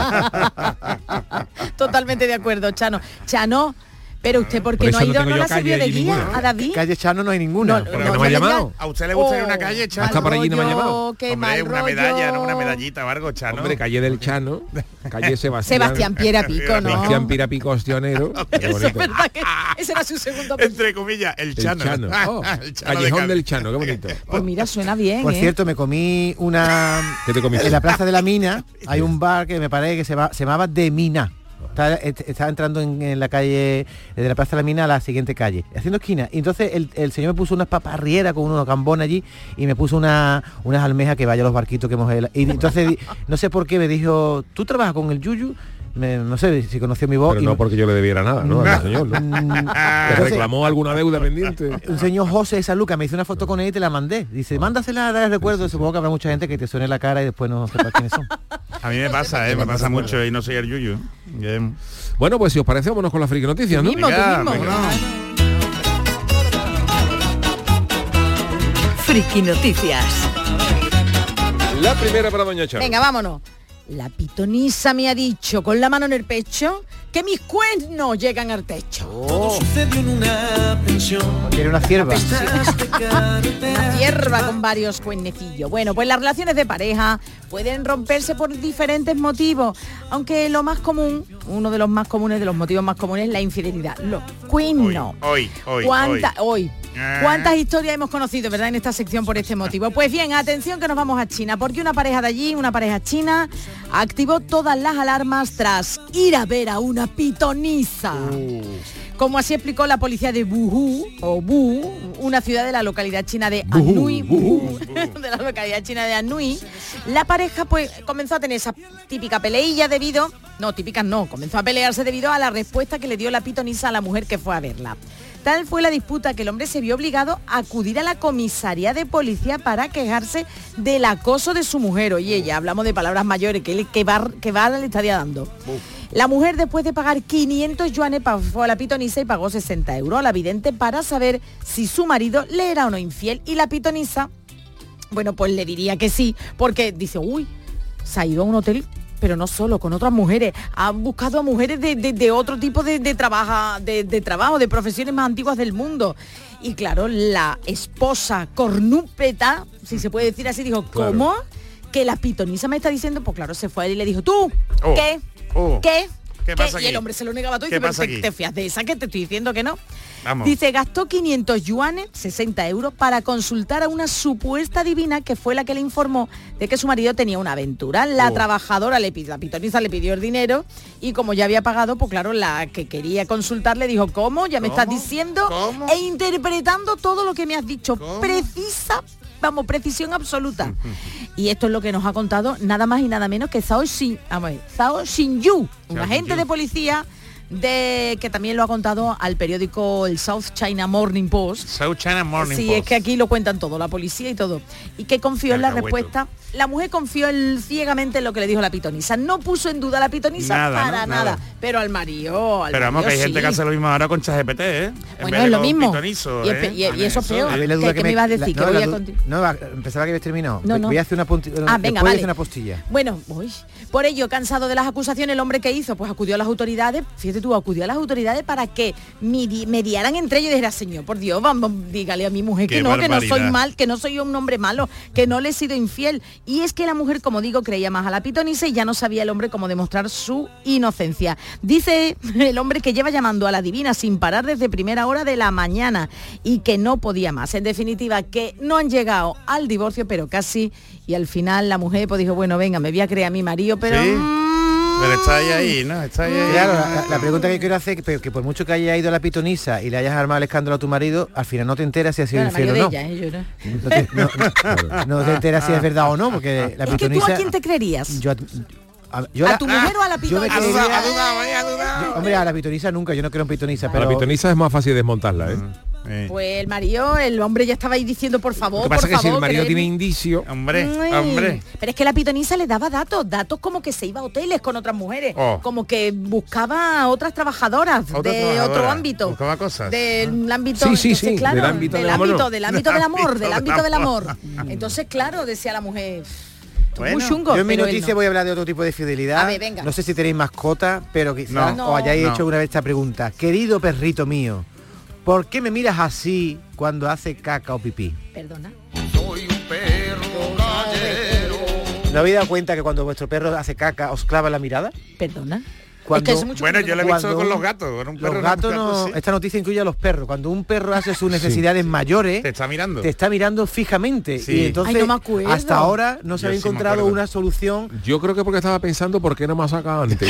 Totalmente de acuerdo, Chano. Pero usted, ¿por qué no ha ido? ¿No la sirvió de guía a David? Calle Chano no hay ninguna. No me ha llamado. ¿A usted le gustaría una calle, Chano? Hasta por allí no me ha llamado. Qué Hombre, una medalla, no una medallita o algo, Chano. Hombre, calle del Chano, calle Sebastián Pierapico, ¿no? Sebastián Pierapico Ostionero. Eso es verdad que ese era su segundo. Entre comillas, el Chano. El Callejón del Chano, qué bonito. Pues mira, suena bien. Por cierto, me comí una... ¿Qué te comiste? En la Plaza de la Mina hay un bar que me parece que se llamaba De Mina. Estaba entrando en la calle de la Plaza de la Mina a la siguiente calle, haciendo esquina, y entonces el señor me puso unas paparrieras con unos gambones allí y me puso unas almejas que vaya a los barquitos que hemos... Y entonces no sé por qué me dijo, ¿tú trabajas con el Yuyu? No sé si conoció mi voz. Pero no porque yo le debiera nada, ¿no? Al señor, ¿no? ¿Te reclamó alguna deuda pendiente? Un señor José de San Lucas, me hizo una foto con él y te la mandé. Dice, mándasela a dar el recuerdo. Supongo que habrá mucha gente que te suene la cara y después no sepa quiénes son. A mí me pasa mucho y no soy el Yuyu. Bien. Bueno, pues si os parece, vámonos con las friki noticias, ¿no? Venga. Friki noticias. La primera para doña Charo. Venga, vámonos. La pitonisa me ha dicho con la mano en el pecho que mis cuernos llegan al techo. Tiene una cierva. Una cierva con varios cuernecillos. Bueno, pues las relaciones de pareja pueden romperse por diferentes motivos, aunque lo más común, uno de los más comunes, de los motivos más comunes, es la infidelidad. Los cuernos. ¿Cuántas historias hemos conocido, verdad, en esta sección por este motivo? Pues bien, atención que nos vamos a China, porque una pareja de allí, una pareja china, activó todas las alarmas tras ir a ver a una pitonisa. Como así explicó la policía de Wuhu, una ciudad de la localidad china de Anhui, de la localidad china de Anhui, la pareja pues comenzó a tener esa típica peleilla comenzó a pelearse debido a la respuesta que le dio la pitonisa a la mujer que fue a verla. Tal fue la disputa que el hombre se vio obligado a acudir a la comisaría de policía para quejarse del acoso de su mujer. Oye, ya hablamos de palabras mayores, que vara le estaría dando. La mujer, después de pagar 500 yuanes, fue a la pitonisa y pagó 60 euros a la vidente para saber si su marido le era o no infiel. Y la pitonisa, bueno, pues le diría que sí, porque dice, se ha ido a un hotel, pero no solo, con otras mujeres. Han buscado a mujeres de otro tipo de trabajo, de profesiones más antiguas del mundo. Y claro, la esposa cornúpeta, si se puede decir así, dijo, claro. ¿cómo? Que la pitonisa me está diciendo, pues claro, se fue a él y le dijo, ¿tú? ¿Qué? ¿Qué pasa aquí? Y el hombre se lo negaba todo y dice, pero te fías de esa que te estoy diciendo que no. Vamos. Dice, gastó 500 yuanes, 60 euros, para consultar a una supuesta divina que fue la que le informó de que su marido tenía una aventura. La trabajadora, la pitonisa le pidió el dinero y como ya había pagado, pues claro, la que quería consultar le dijo, ¿cómo? Ya me estás diciendo e interpretando todo lo que me has dicho. Precisión absoluta. Y esto es lo que nos ha contado nada más y nada menos que Zhao Xinyu, un agente de policía que también lo ha contado al periódico el South China Morning Post. South China Morning Post. Sí, es que aquí lo cuentan todo, la policía y todo. Y que confió en la respuesta la mujer confió ciegamente en lo que le dijo la pitonisa. No puso en duda a la pitonisa nada. Pero al marido. Pero vamos, que hay gente que hace lo mismo ahora con ChatGPT, ¿eh? Bueno, es lo mismo. Y eso es peor. ¿Qué me ibas a decir? Pensaba que habías terminado. No. Voy a hacer una venga, vale. Una postilla. Bueno, por ello, cansado de las acusaciones, el hombre que hizo, pues acudió a las autoridades, fíjate tú, para que mediaran entre ellos y dijera, señor, por Dios, vamos, dígale a mi mujer que no soy mal, que no soy un hombre malo, que no le he sido infiel. Y es que la mujer, como digo, creía más a la pitonisa y ya no sabía el hombre cómo demostrar su inocencia. Dice el hombre que lleva llamando a la divina sin parar desde primera hora de la mañana y que no podía más. En definitiva, que no han llegado al divorcio, pero casi, y al final la mujer pues dijo, bueno, venga, me voy a creer a mi marido, pero... ¿Sí? Pero está ahí, ¿no? Está ahí. Claro, la pregunta que quiero hacer, que por mucho que haya ido a la pitonisa y le hayas armado el escandalo a tu marido, al final no te enteras si ha sido infiel o no. No te enteras si es verdad o no, porque la pitonisa... ¿Es que tú a quién te creerías? ¿A tu mujer o a la pitonisa? Hombre, a la pitonisa nunca, yo no creo en pitonisa, pero... A la pitonisa es más fácil desmontarla, ¿eh? Pues el marido, el hombre ya estaba ahí diciendo por favor. Lo que pasa es que si el marido tiene indicio, hombre. Pero es que la pitonisa le daba datos como que se iba a hoteles con otras mujeres, como que buscaba otras trabajadoras de otro ámbito. Buscaba cosas. Del ámbito, entonces, claro, del ámbito del amor. Entonces, claro, decía la mujer. Bueno, muy chungo, yo en mi noticia voy a hablar de otro tipo de fidelidad. A ver, venga. No sé si tenéis mascota, pero quizás os hayáis hecho una vez esta pregunta. Querido perrito mío, ¿por qué me miras así cuando hace caca o pipí? Perdona. Soy un perro callejero. ¿No habéis dado cuenta que cuando vuestro perro hace caca os clava la mirada? Perdona. Cuando, bueno, yo lo he visto con los gatos. Con un perro, los gatos no, sí. Esta noticia incluye a los perros. Cuando un perro hace sus necesidades mayores, te está mirando fijamente. Sí. Y entonces, no me acuerdo. Hasta ahora no se había encontrado una solución. Yo creo que porque estaba pensando por qué no me ha sacado antes.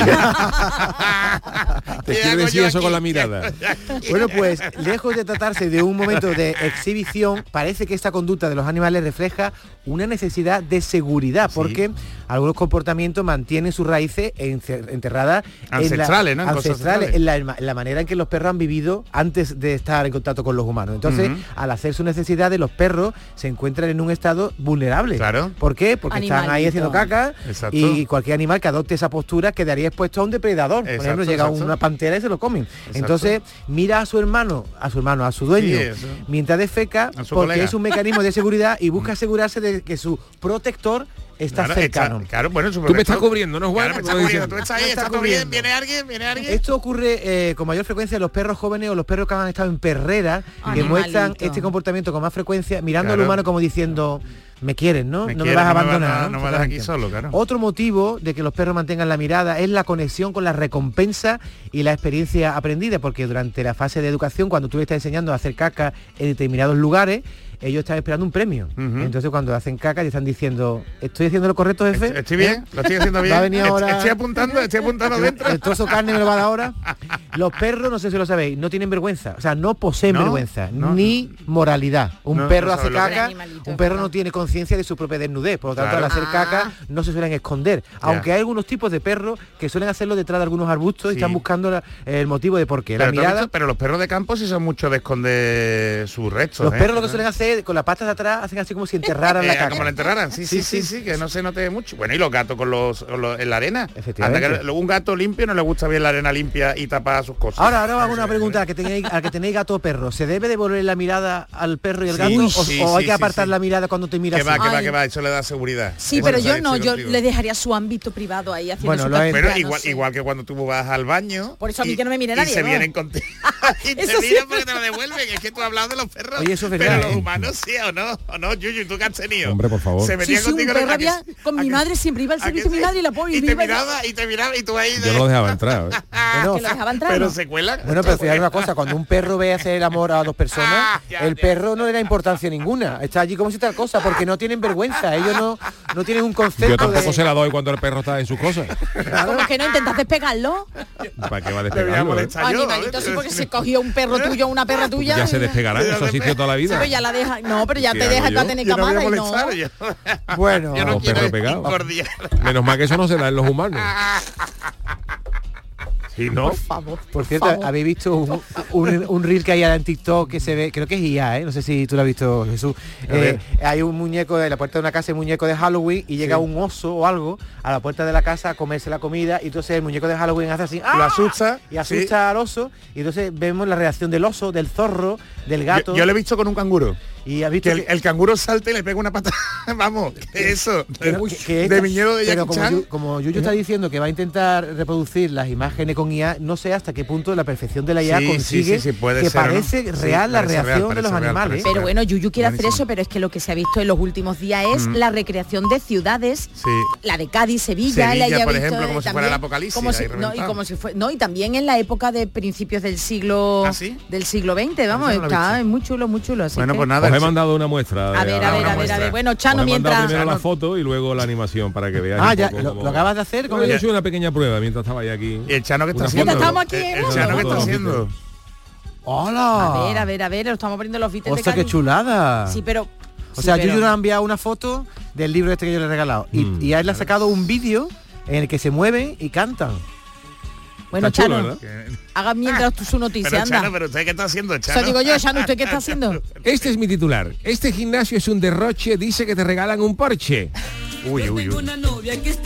Te quiero decir eso con la mirada. Bueno, pues lejos de tratarse de un momento de exhibición, parece que esta conducta de los animales refleja una necesidad de seguridad, porque algunos comportamientos mantienen sus raíces enterradas ancestrales, en la manera en que los perros han vivido antes de estar en contacto con los humanos. Entonces, al hacer sus necesidades, los perros se encuentran en un estado vulnerable. Claro. ¿Por qué? Porque están ahí haciendo caca. Exacto. Y cualquier animal que adopte esa postura quedaría expuesto a un depredador. Por ejemplo, llega una pantera y se lo comen. Exacto. Entonces, mira a su dueño, mientras defeca, porque colega. Es un mecanismo de seguridad y busca asegurarse de que su protector está cercano. Bueno, tú me estás cubriendo, ¿no, Juan? Claro, tú estás ahí, está todo bien, viene alguien. Esto ocurre con mayor frecuencia en los perros jóvenes o los perros que han estado en perrera, que muestran este comportamiento con más frecuencia, mirando al humano como diciendo... Me quieren, ¿no? No me vas a abandonar. No me vas aquí solo, claro. Otro motivo de que los perros mantengan la mirada es la conexión con la recompensa y la experiencia aprendida, porque durante la fase de educación, cuando tú le estás enseñando a hacer caca en determinados lugares, ellos están esperando un premio. Entonces cuando hacen caca te están diciendo, ¿estoy haciendo lo correcto, jefe? Estoy bien, lo estoy haciendo bien. Va a venir ahora... Estoy apuntando dentro. El trozo de carne me lo va a dar ahora. Los perros, no sé si lo sabéis, no tienen vergüenza. O sea, no poseen vergüenza, ni moralidad. Un perro hace caca, un perro no tiene conciencia de su propia desnudez. Por lo tanto, al hacer caca no se suelen esconder. Aunque hay algunos tipos de perros que suelen hacerlo detrás de algunos arbustos y están buscando el motivo de por qué. Pero los perros de campo sí son mucho de esconder sus restos. Los perros lo que suelen hacer con las patas de atrás hacen así como si enterraran la caca. Como la enterraran, sí, que no se note mucho. Bueno, y los gatos en la arena. Efectivamente. Un gato limpio no le gusta bien la arena limpia y tapar sus cosas. Ahora hago una pregunta al que tenéis gato o perro. ¿Se debe devolver la mirada al perro y al gato? ¿O hay que apartar la mirada cuando te miras? Que va, eso le da seguridad. Sí, pero yo le dejaría su ámbito privado ahí haciendo pero igual que cuando tú vas al baño. Por eso a mí que no me mire nadie. Y se vienen contigo. Y te miran porque te lo devuelven. Es que tú has hablado de los perros. Oye, eso es verdad. Pero los humanos sí o no, Yuyu, tú que has tenido. Hombre, por favor. Se venía contigo con mi madre, siempre iba al servicio de mi madre y la pobre. Y te miraba y tú ahí. Yo no lo dejaba entrar. Bueno, que lo dejaba entrar. Pero se cuelan. Bueno, pero fíjate una cosa, cuando un perro ve hacer el amor a dos personas, el perro no le da importancia ninguna. Está allí como si tal cosa, porque no tienen vergüenza. Ellos no tienen un concepto. Yo tampoco se la doy cuando el perro está en sus cosas. ¿Cómo que no intentas despegarlo? ¿Para qué va a despegarlo? Animalito, sí, porque se cogió un perro tuyo, una perra tuya. Ya se despegará, eso ha sido toda la vida. Pero ya la deja. No, pero ya te deja para tener camada y no. Bueno, yo no quiero pegado. Menos mal que eso no se da en los humanos. Sí, ¿no? Por cierto, ¿habéis visto un reel que hay ahora en TikTok que se ve, creo que es IA, no sé si tú lo has visto, Jesús? Hay un muñeco de la puerta de una casa, un muñeco de Halloween, y llega un oso o algo a la puerta de la casa a comerse la comida, y entonces el muñeco de Halloween hace así, lo asusta y asusta al oso, y entonces vemos la reacción del oso, del zorro, del gato. Yo lo he visto con un canguro. Y has visto que el canguro salta y le pega una patada. Vamos, eso. De viñedo de Jackie Chan. Como Yuyu está diciendo que va a intentar reproducir las imágenes con IA, no sé hasta qué punto la perfección de la IA consigue puede que ser, parece ¿no? real la reacción de los animales. Pero bueno, Yuyu quiere hacer eso, pero es que lo que se ha visto en los últimos días es la recreación de ciudades, la de Cádiz, Sevilla por ejemplo, como si fuera el apocalipsis. Y también en la época de principios del siglo del siglo XX, vamos, está muy chulo, muy chulo. Bueno, pues nada. Os he mandado una muestra. A ver. Bueno, Chano, mientras... primero la foto y luego la animación para que veáis. Ya, lo acabas de hacer. Yo he hecho una pequeña prueba mientras estaba ya aquí. ¿Y el Chano que está haciendo? Estamos aquí. El Chano que está haciendo. ¡Hola! A ver, lo estamos poniendo los beats. ¡Hostia, qué chulada! Sí, pero... O sea, Yuyu nos ha enviado una foto del libro este que yo le he regalado. Y a él le ha sacado un vídeo en el que se mueven y cantan. Bueno, Chano, haga mientras su noticia, pero, anda. Chano, pero ¿usted qué está haciendo, Chano? Eso digo yo, Chano, ¿usted qué está haciendo? Este es mi titular. Este gimnasio es un derroche, dice que te regalan un Porsche. Que tengo una novia que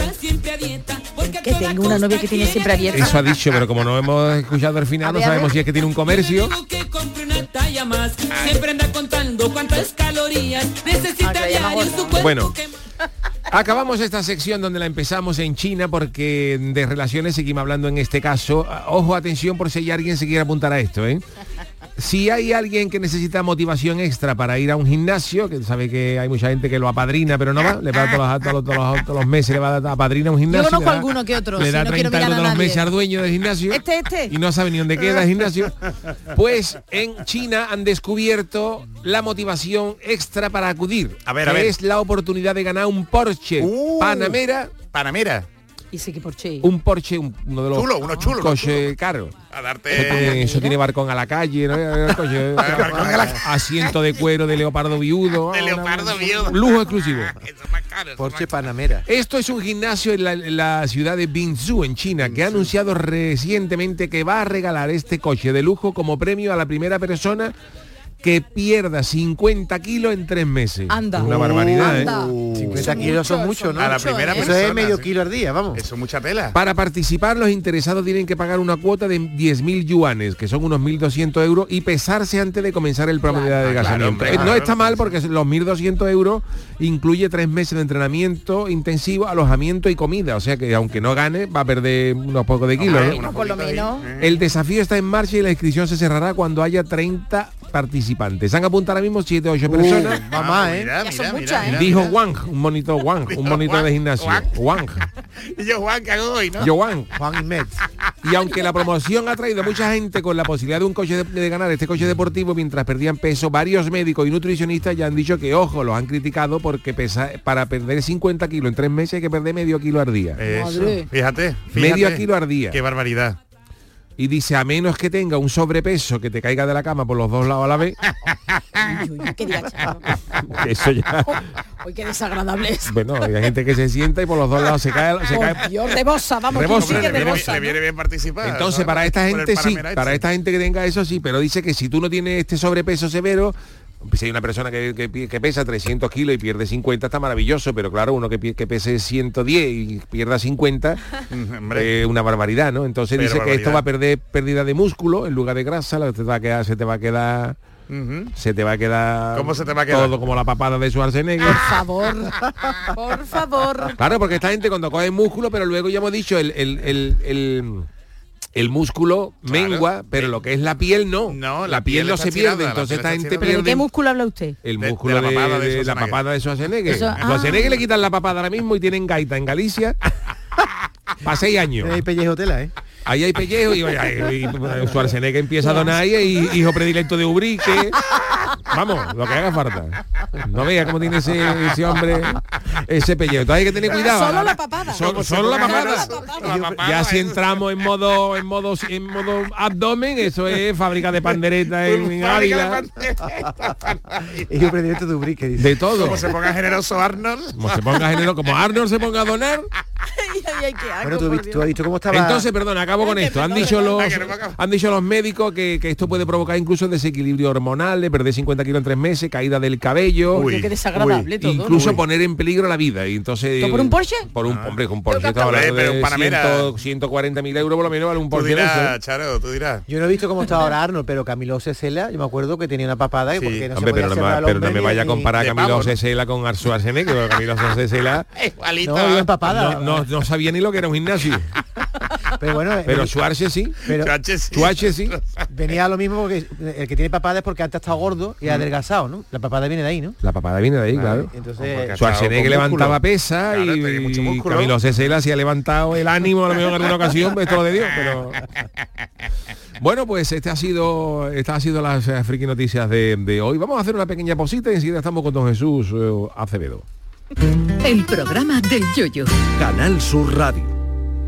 tiene siempre abierta. Eso ha dicho, pero como no hemos escuchado al final, no sabemos si es que tiene un comercio. Siempre anda contando cuántas calorías necesita diario su cuerpo. Bueno, acabamos esta sección donde la empezamos en China porque de relaciones seguimos hablando en este caso. Ojo, atención por si hay alguien se quiere apuntar a esto, ¿eh? Si hay alguien que necesita motivación extra para ir a un gimnasio, que sabe que hay mucha gente que lo apadrina, pero no va, le va todos los meses, le va a apadrina un gimnasio. Yo conozco alguno que otro, le da 30 euros todos los meses al dueño del gimnasio. Y no sabe ni dónde queda el gimnasio. Pues en China han descubierto la motivación extra para acudir. A ver. Es la oportunidad de ganar un Porsche Panamera. ¿Y sí, qué Porsche? Un Porsche, uno de los chulo, coche caro. Eso tiene balcón a la calle, ¿no? Asiento de cuero de leopardo viudo. Lujo exclusivo. Porsche Panamera. Esto es un gimnasio en la ciudad de Binzhou, en China, que ha anunciado recientemente que va a regalar este coche de lujo como premio a la primera persona que pierda 50 kilos en 3 meses. Anda. Una barbaridad, anda. 50 kilos son mucho, ¿no? A la primera persona. Eso es medio kilo al día, vamos. Eso es mucha tela. Para participar, los interesados tienen que pagar una cuota de 10.000 yuanes, que son unos 1.200 euros, y pesarse antes de comenzar el programa de adelgazamiento. No está mal porque los 1.200 euros incluye 3 meses de entrenamiento intensivo, alojamiento y comida. O sea que aunque no gane, va a perder unos pocos de kilos. Por lo menos. El desafío está en marcha y la inscripción se cerrará cuando haya 30 participantes. Han apuntado ahora mismo 7 o 8 personas. Mira, Dijo Wang, un monito de gimnasio. Wang. Y yo Juan que hago hoy, ¿no? Juan Inmet. Y aunque la promoción ha traído a mucha gente con la posibilidad de un coche de ganar este coche deportivo mientras perdían peso, varios médicos y nutricionistas ya han dicho que, ojo, los han criticado porque para perder 50 kilos en 3 meses hay que perder medio kilo al día. Eso. Fíjate. Medio kilo al día. Qué barbaridad. Y dice, a menos que tenga un sobrepeso que te caiga de la cama por los dos lados a la vez. Eso ya. Uy, qué desagradable es. Bueno, hay gente que se sienta y por los dos lados se cae. Dios, rebosa, vamos. Le viene bien participar. Entonces, ¿no? Para esta gente sí, para esta gente que tenga eso sí, pero dice que si tú no tienes este sobrepeso severo, si hay una persona que pesa 300 kilos y pierde 50, está maravilloso, pero claro, uno que pese 110 y pierda 50, una barbaridad, ¿no? Entonces dice que esto va a perder pérdida de músculo en lugar de grasa, se te va a quedar ¿Cómo se te va a quedar? Todo como la papada de Schwarzenegger. Por favor. Claro, porque esta gente cuando coge músculo, pero luego ya hemos dicho el músculo mengua, pero lo que es la piel no. No, la piel no se pierde, entonces esta gente pierde. ¿De qué músculo habla usted? El músculo de la papada de Schwarzenegger. A Schwarzenegger le quitan la papada ahora mismo y tienen gaita en Galicia para 6 años. Hay pellejo tela, ¿eh? Ahí hay pellejo y Schwarzenegger empieza a donar y hijo predilecto de Ubrique. Vamos, lo que haga falta. No vea cómo tiene ese hombre ese pellejo. Entonces hay que tener cuidado. Solo la papada. Solo la papada. Ya si entramos en modo abdomen, eso es fábrica de pandereta en Ávila. Hijo predilecto de Ubrique, dice. De todo. Como se ponga generoso Arnold. Como Arnold se ponga a donar. Bueno, tú has visto cómo estaba. Entonces, perdón, acabo con esto. Han dicho los médicos que esto puede provocar incluso desequilibrio hormonal, de perder 50 kilos en 3 meses, caída del cabello. Uy, qué desagradable todo. Incluso poner en peligro la vida. Y entonces, ¿Todo por un Porsche? Por un hombre, con Porsche. Estaba hablando de 140.000 euros por lo menos vale un Porsche. Tú dirás, Charo, tú dirás. Yo no he visto cómo estaba ahora Arnold, pero Camilo Cesela, yo me acuerdo que tenía una papada. Sí. Porque no hombre, se pero no me vaya a comparar a Camilo Cesela con Arthur Schwarzenegger. Camilo Cesela no sabía ni lo que era un gimnasio. Pero bueno, Schwarze sí. Schwarze sí. Venía lo mismo porque el que tiene papada es porque antes ha estado gordo y ha adelgazado, ¿no? La papada viene de ahí, ¿no? La papada viene de ahí, claro. Entonces, Schwarzenegger levantaba pesa y Camilo Cesela sí ha levantado el ánimo a lo mejor en alguna ocasión, pues todo de Dios, pero... Bueno, pues estas han sido las friki noticias de hoy. Vamos a hacer una pequeña pausita y enseguida estamos con don Jesús Acevedo. El programa del Yoyo. Canal Sur Radio.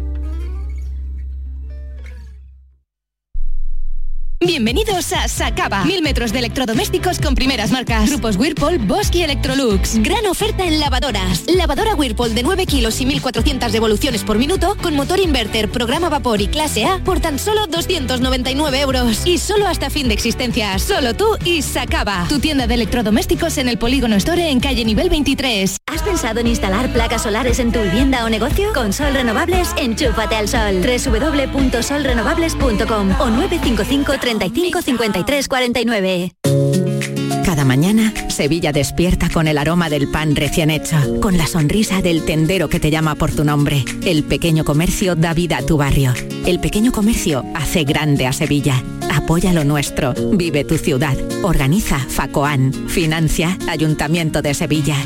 Bienvenidos a Sacaba. 1000 metros de electrodomésticos con primeras marcas. Grupos Whirlpool, Bosch y Electrolux. Gran oferta en lavadoras. Lavadora Whirlpool de 9 kilos y 1400 revoluciones por minuto con motor inverter, programa vapor y clase A por tan solo 299 euros. Y solo hasta fin de existencia. Solo tú y Sacaba. Tu tienda de electrodomésticos en el Polígono Store en calle nivel 23. ¿Has pensado en instalar placas solares en tu vivienda o negocio? Con Sol Renovables, enchúfate al sol. www.solrenovables.com o 955 35 53 49. Cada mañana, Sevilla despierta con el aroma del pan recién hecho, con la sonrisa del tendero que te llama por tu nombre. El pequeño comercio da vida a tu barrio. El pequeño comercio hace grande a Sevilla. Apoya lo nuestro. Vive tu ciudad. Organiza Facoan. Financia Ayuntamiento de Sevilla.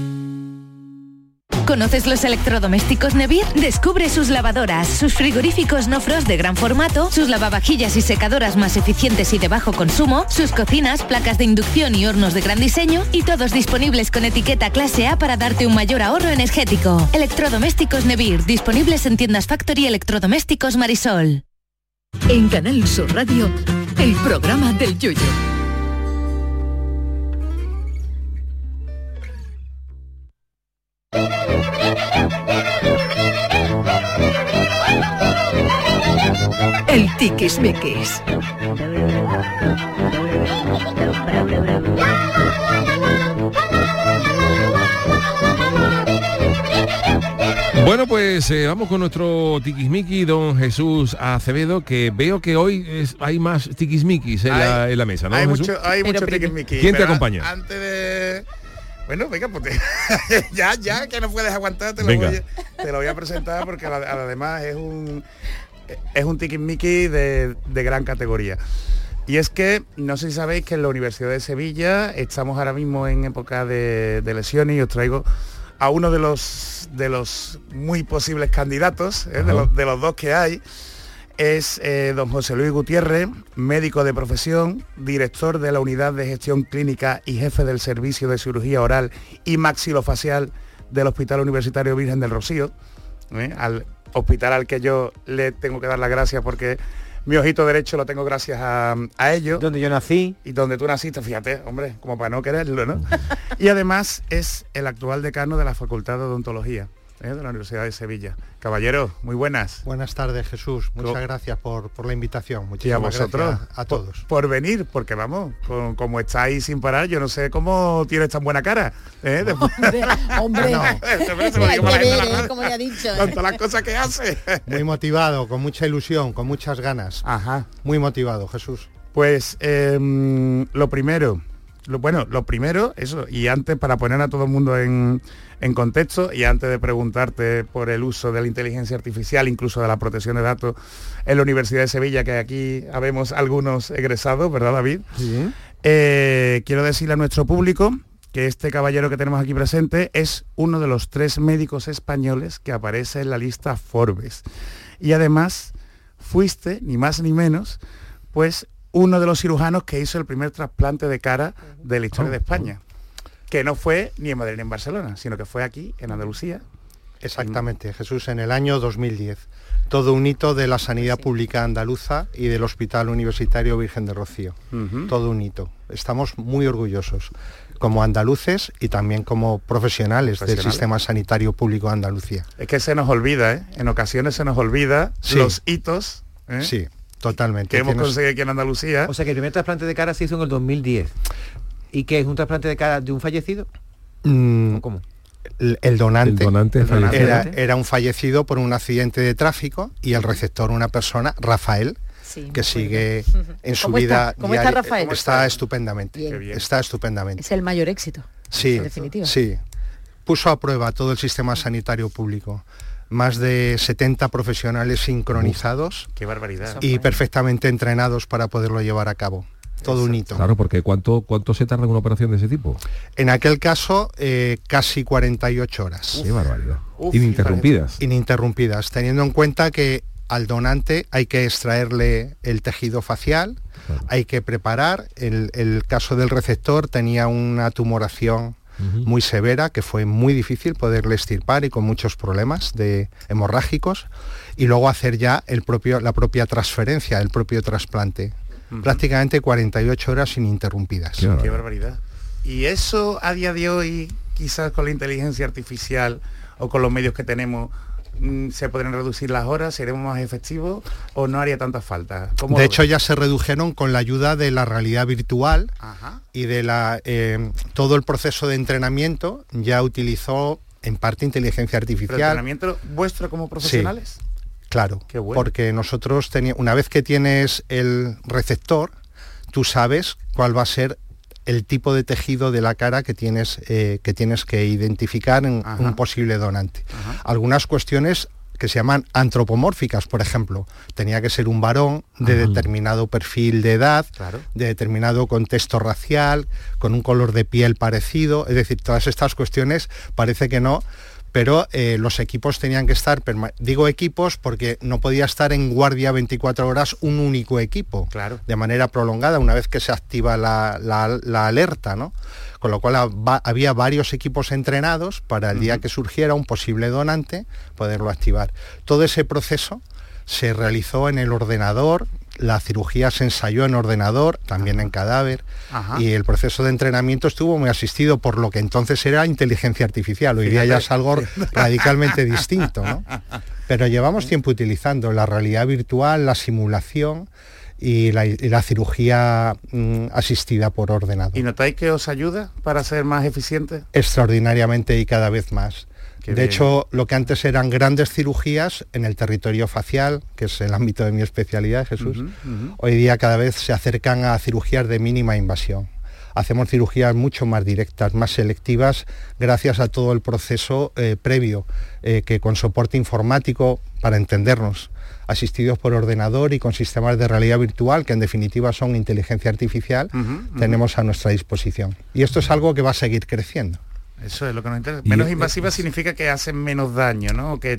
¿Conoces los electrodomésticos Nevir? Descubre sus lavadoras, sus frigoríficos no frost de gran formato, sus lavavajillas y secadoras más eficientes y de bajo consumo, sus cocinas, placas de inducción y hornos de gran diseño, y todos disponibles con etiqueta clase A para darte un mayor ahorro energético. Electrodomésticos Nevir, disponibles en tiendas Factory Electrodomésticos Marisol. En Canal Sur Radio, el programa del Yoyo. El tiquismiquis. Bueno, pues vamos con nuestro tiquismiqui, don Jesús Acevedo, que veo que hoy hay más tiquismiquis en la mesa, ¿no? Hay mucho tiquismiqui. ¿Quién te acompaña? Antes de... Bueno, venga, pues ya que no puedes aguantar, te lo voy a presentar porque además es un tiquismiqui de gran categoría. Y es que, no sé si sabéis que en la Universidad de Sevilla estamos ahora mismo en época de lesiones y os traigo a uno de los muy posibles candidatos, de los dos que hay. Es don José Luis Gutiérrez, médico de profesión, director de la Unidad de Gestión Clínica y jefe del Servicio de Cirugía Oral y Maxilofacial del Hospital Universitario Virgen del Rocío, al hospital al que yo le tengo que dar las gracias porque mi ojito derecho lo tengo gracias a ellos. Donde yo nací. Y donde tú naciste, fíjate, hombre, como para no quererlo, ¿no? Y además es el actual decano de la Facultad de Odontología de la Universidad de Sevilla. Caballero, muy buenas. Buenas tardes, Jesús. Muchas gracias por la invitación. Muchísimas gracias a todos. Por venir, porque vamos, como estáis sin parar, yo no sé cómo tienes tan buena cara. Hombre. No. Como ya he dicho. Con todas las cosas que hace. Muy motivado, con mucha ilusión, con muchas ganas. Ajá. Muy motivado, Jesús. Pues lo primero, eso, y antes, para poner a todo el mundo en contexto, y antes de preguntarte por el uso de la inteligencia artificial, incluso de la protección de datos en la Universidad de Sevilla, que aquí habemos algunos egresados, ¿verdad, David? Sí. Quiero decirle a nuestro público que este caballero que tenemos aquí presente es uno de los 3 médicos españoles que aparece en la lista Forbes. Y además fuiste, ni más ni menos, pues uno de los cirujanos que hizo el primer trasplante de cara de la historia de España, que no fue ni en Madrid ni en Barcelona, sino que fue aquí, en Andalucía, Exactamente, Jesús, en el año 2010. Todo un hito de la sanidad pública andaluza y del Hospital Universitario Virgen de Rocío. Todo un hito. Estamos muy orgullosos, como andaluces y también como profesionales del sistema sanitario público de Andalucía. Es que se nos olvida, ¿eh? En ocasiones se nos olvida los hitos. ¿Eh? Sí, totalmente. Que hemos conseguido aquí en Andalucía. O sea que el primer trasplante de cara se hizo en el 2010. ¿Y qué es un trasplante de cara de un fallecido? ¿Cómo? El donante era un fallecido por un accidente de tráfico y el receptor una persona, Rafael, que sigue en su vida ¿Cómo está Rafael? Está estupendamente. Está estupendamente. Es el mayor éxito. Sí, en definitiva. Sí. Puso a prueba todo el sistema sanitario público. Más de 70 profesionales sincronizados. ¡Qué barbaridad! Y perfectamente entrenados para poderlo llevar a cabo. Todo un hito. Claro, porque ¿cuánto se tarda en una operación de ese tipo? En aquel caso, casi 48 horas. ¡Qué barbaridad! Ininterrumpidas. Ininterrumpidas, teniendo en cuenta que al donante hay que extraerle el tejido facial, hay que preparar. El caso del receptor tenía una tumoración muy severa, que fue muy difícil poderle extirpar y con muchos problemas hemorrágicos, y luego hacer ya la propia transferencia, el propio trasplante. Prácticamente 48 horas ininterrumpidas. Qué barbaridad. Y eso a día de hoy, quizás con la inteligencia artificial o con los medios que tenemos, ¿se podrían reducir las horas? ¿Seremos más efectivos o no haría tanta falta? De hecho, ya se redujeron con la ayuda de la realidad virtual. Y de todo el proceso de entrenamiento ya utilizó en parte inteligencia artificial. ¿Pero entrenamiento vuestro como profesionales? Sí. Claro, Qué bueno. Porque nosotros una vez que tienes el receptor, tú sabes cuál va a ser el tipo de tejido de la cara que tienes que identificar en un posible donante. Algunas cuestiones que se llaman antropomórficas, por ejemplo, tenía que ser un varón de determinado perfil de edad, de determinado contexto racial, con un color de piel parecido, es decir, todas estas cuestiones parece que no, pero los equipos tenían que estar, digo equipos porque no podía estar en guardia 24 horas un único equipo, de manera prolongada, una vez que se activa la alerta, ¿no? Con lo cual había varios equipos entrenados para el día que surgiera un posible donante, poderlo activar. Todo ese proceso se realizó en el ordenador, la cirugía se ensayó en ordenador, también en cadáver, y el proceso de entrenamiento estuvo muy asistido por lo que entonces era inteligencia artificial. Hoy día ya es algo radicalmente distinto, ¿no? Pero llevamos tiempo utilizando la realidad virtual, la simulación y la cirugía asistida por ordenador. ¿Y notáis que os ayuda para ser más eficiente? Extraordinariamente y cada vez más. De hecho, lo que antes eran grandes cirugías en el territorio facial, que es el ámbito de mi especialidad, Jesús, hoy día cada vez se acercan a cirugías de mínima invasión. Hacemos cirugías mucho más directas, más selectivas, gracias a todo el proceso previo, que con soporte informático, para entendernos, asistidos por ordenador y con sistemas de realidad virtual, que en definitiva son inteligencia artificial, tenemos a nuestra disposición. Y esto es algo que va a seguir creciendo. Eso es lo que nos interesa. Menos invasiva significa que hacen menos daño, ¿no? O que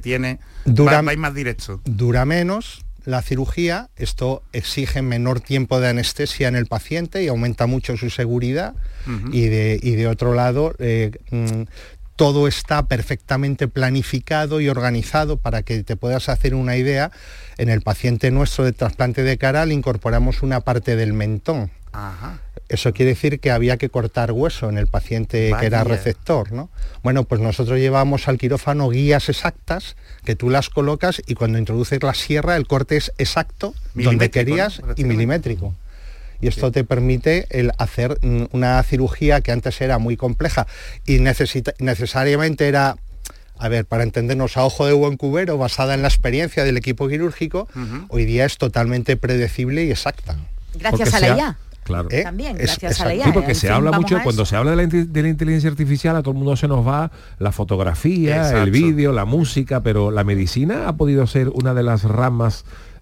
vais más directo. Dura menos la cirugía, esto exige menor tiempo de anestesia en el paciente y aumenta mucho su seguridad. Y de otro lado, todo está perfectamente planificado y organizado. Para que te puedas hacer una idea, en el paciente nuestro de trasplante de cara le incorporamos una parte del mentón. Eso quiere decir que había que cortar hueso en el paciente que era receptor, ¿no? Bueno, pues nosotros llevamos al quirófano guías exactas que tú las colocas y cuando introduces la sierra el corte es exacto donde querías, ¿no? Y milimétrico. Y esto te permite hacer una cirugía que antes era muy compleja y necesariamente era, a ver, para entendernos, a ojo de buen cubero, basada en la experiencia del equipo quirúrgico, hoy día es totalmente predecible y exacta. Gracias a la IA. Claro. También, gracias a la IA. Sí, porque se habla mucho, cuando se habla de la inteligencia artificial, a todo el mundo se nos va la fotografía, el vídeo, la música, pero la medicina ha podido ser una de las ramas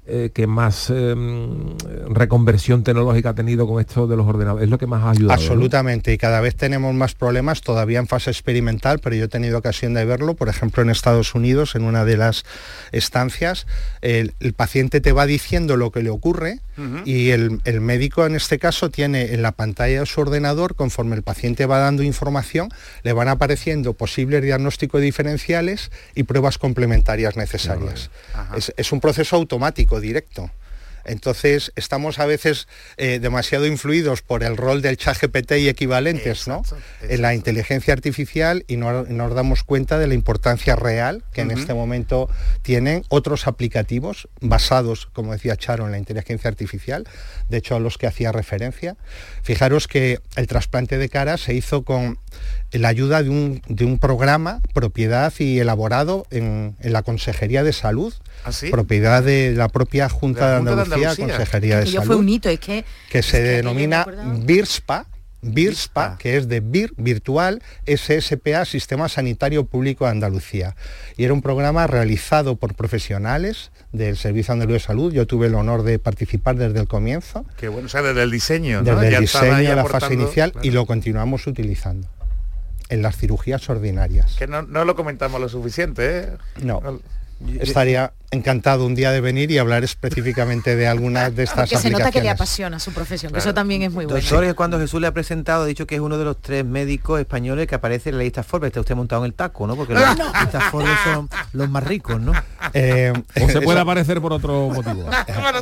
que más reconversión tecnológica ha tenido con esto de los ordenadores? Es lo que más ha ayudado. Absolutamente, ¿no? Y cada vez tenemos más problemas, todavía en fase experimental, pero yo he tenido ocasión de verlo, por ejemplo en Estados Unidos, en una de las estancias, el paciente te va diciendo lo que le ocurre, y el médico en este caso tiene en la pantalla de su ordenador, conforme el paciente va dando información, le van apareciendo posibles diagnósticos diferenciales y pruebas complementarias necesarias. Es un proceso automático, directo. Entonces estamos a veces demasiado influidos por el rol del ChatGPT y equivalentes, ¿no? En la inteligencia artificial, y no nos damos cuenta de la importancia real que en este momento tienen otros aplicativos basados, como decía Charo, en la inteligencia artificial, de hecho a los que hacía referencia. Fijaros que el trasplante de cara se hizo con la ayuda de un programa, propiedad y elaborado en la Consejería de Salud, propiedad de la propia Junta de Andalucía, Consejería de Salud, fue un hito, que se denomina VIRSPA, que es de VIR, virtual, SSPA, Sistema Sanitario Público de Andalucía. Y era un programa realizado por profesionales del Servicio Andaluz de Salud. Yo tuve el honor de participar desde el comienzo. Qué bueno, o sea, desde el diseño, ¿no? Desde ya el diseño de la fase inicial, claro. Y lo continuamos utilizando en las cirugías ordinarias. Que no lo comentamos lo suficiente, ¿eh? No. Estaría encantado un día de venir y hablar específicamente de algunas de estas aplicaciones. Se nota que le apasiona su profesión, que eso también es muy bueno. Doctores, cuando Jesús le ha presentado, ha dicho que es uno de los 3 médicos españoles que aparece en la lista Forbes. Está usted montado en el taco, ¿no? Porque las listas Forbes son los más ricos, ¿no? O se puede aparecer por otro motivo.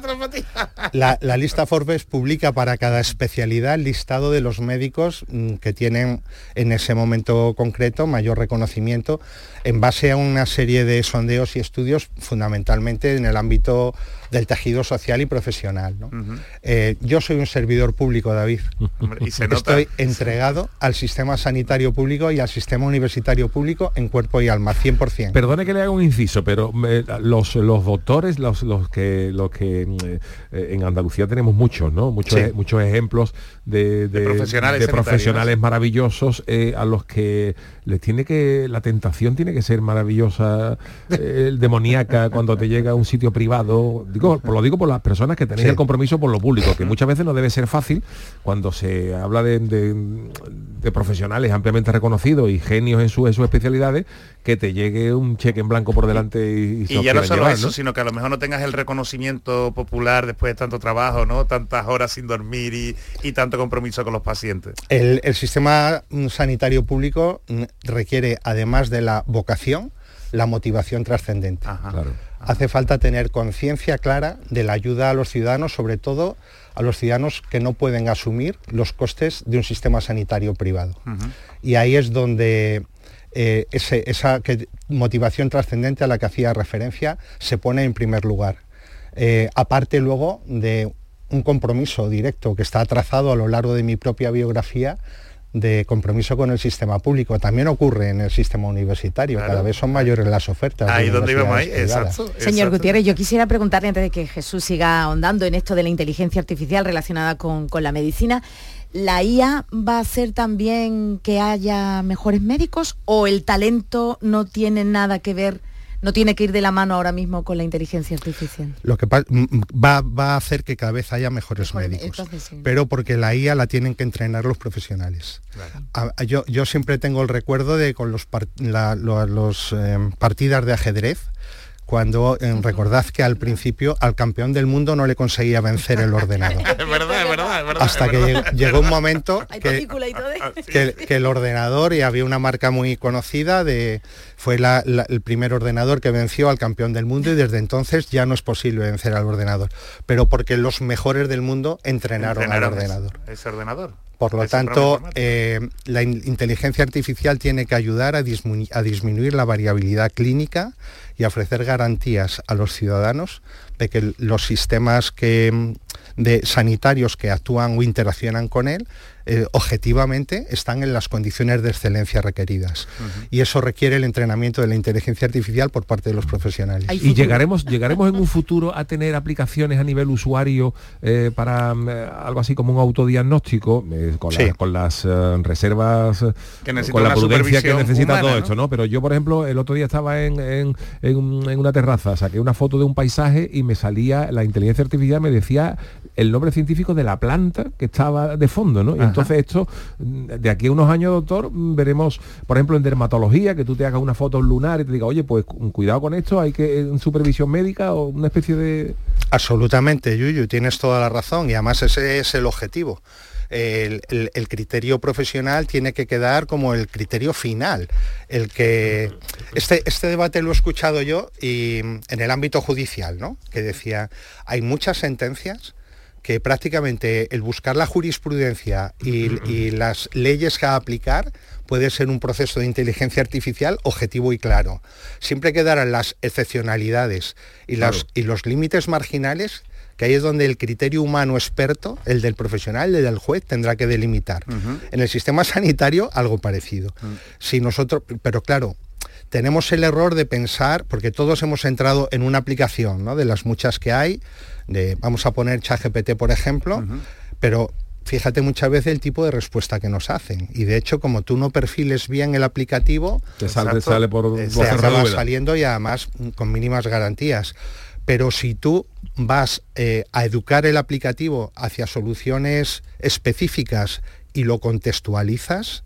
La lista Forbes publica para cada especialidad el listado de los médicos que tienen en ese momento concreto mayor reconocimiento, en base a una serie de sondeos y estudios fundamentalmente en el ámbito del tejido social y profesional, ¿no? Yo soy un servidor público, David. Y se nota. Estoy entregado al sistema sanitario público y al sistema universitario público en cuerpo y alma, 100%. Perdone que le haga un inciso, pero los doctores, los que en Andalucía tenemos muchos, ¿no? Muchos ejemplos de profesionales maravillosos, a los que les la tentación tiene que ser maravillosa, demoníaca, cuando te llega a un sitio privado. Lo digo por las personas que tenéis el compromiso por lo público, que muchas veces no debe ser fácil cuando se habla de profesionales ampliamente reconocidos y genios en sus especialidades, que te llegue un cheque en blanco por delante y ya no solo eso, ¿no? Sino que a lo mejor no tengas el reconocimiento popular después de tanto trabajo, ¿no? Tantas horas sin dormir y tanto compromiso con los pacientes. El sistema sanitario público requiere, además de la vocación, la motivación trascendente. Hace falta tener conciencia clara de la ayuda a los ciudadanos, sobre todo a los ciudadanos que no pueden asumir los costes de un sistema sanitario privado. Y ahí es donde esa motivación trascendente a la que hacía referencia se pone en primer lugar. Aparte luego de un compromiso directo que está trazado a lo largo de mi propia biografía, de compromiso con el sistema público. También ocurre en el sistema universitario, cada vez son mayores las ofertas. Ahí donde íbamos ahí, exacto. Señor Gutiérrez, yo quisiera preguntarle, antes de que Jesús siga ahondando en esto de la inteligencia artificial relacionada con la medicina, ¿la IA va a hacer también que haya mejores médicos, o el talento no tiene nada que ver, no tiene que ir de la mano ahora mismo con la inteligencia artificial? Lo que va a hacer que cada vez haya mejores médicos, entonces, sí. Pero porque la IA la tienen que entrenar los profesionales. Claro. Yo siempre tengo el recuerdo de con los partidas de ajedrez, cuando recordad que al principio al campeón del mundo no le conseguía vencer el ordenador. Es verdad. Hasta que llegó un momento que el ordenador, y había una marca muy conocida, fue el primer ordenador que venció al campeón del mundo, y desde entonces ya no es posible vencer al ordenador, pero porque los mejores del mundo entrenaron al ordenador. Ese ordenador. Por lo tanto, la inteligencia artificial tiene que ayudar a disminuir la variabilidad clínica y a ofrecer garantías a los ciudadanos de que los sistemas que de sanitarios que actúan o interaccionan con él, objetivamente están en las condiciones de excelencia requeridas. Y eso requiere el entrenamiento de la inteligencia artificial por parte de los profesionales. ¿Y llegaremos en un futuro a tener aplicaciones a nivel usuario para algo así como un autodiagnóstico con las reservas, con la prudencia que necesita humana, todo, ¿no? Esto, ¿no? Pero yo, por ejemplo, el otro día estaba en una terraza, saqué una foto de un paisaje y me salía, la inteligencia artificial me decía el nombre científico de la planta que estaba de fondo, ¿no? Y entonces esto, de aquí a unos años, doctor, veremos, por ejemplo, en dermatología, que tú te hagas una foto lunar y te diga, oye, pues cuidado con esto, hay que en supervisión médica o una especie de... Absolutamente, Yuyu, tienes toda la razón, y además ese es el objetivo. El criterio profesional tiene que quedar como el criterio final. El que este debate lo he escuchado yo y en el ámbito judicial, ¿no? Que decía, hay muchas sentencias que prácticamente el buscar la jurisprudencia y las leyes a aplicar puede ser un proceso de inteligencia artificial objetivo y claro. Siempre quedarán las excepcionalidades y los límites marginales, que ahí es donde el criterio humano experto, el del profesional, el del juez, tendrá que delimitar. En el sistema sanitario, algo parecido. Si nosotros, pero claro, tenemos el error de pensar, porque todos hemos entrado en una aplicación, ¿no?, de las muchas que hay, vamos a poner ChatGPT, por ejemplo, pero fíjate muchas veces el tipo de respuesta que nos hacen. Y de hecho, como tú no perfiles bien el aplicativo, te sale por te acaba saliendo, y además con mínimas garantías. Pero si tú vas a educar el aplicativo hacia soluciones específicas y lo contextualizas,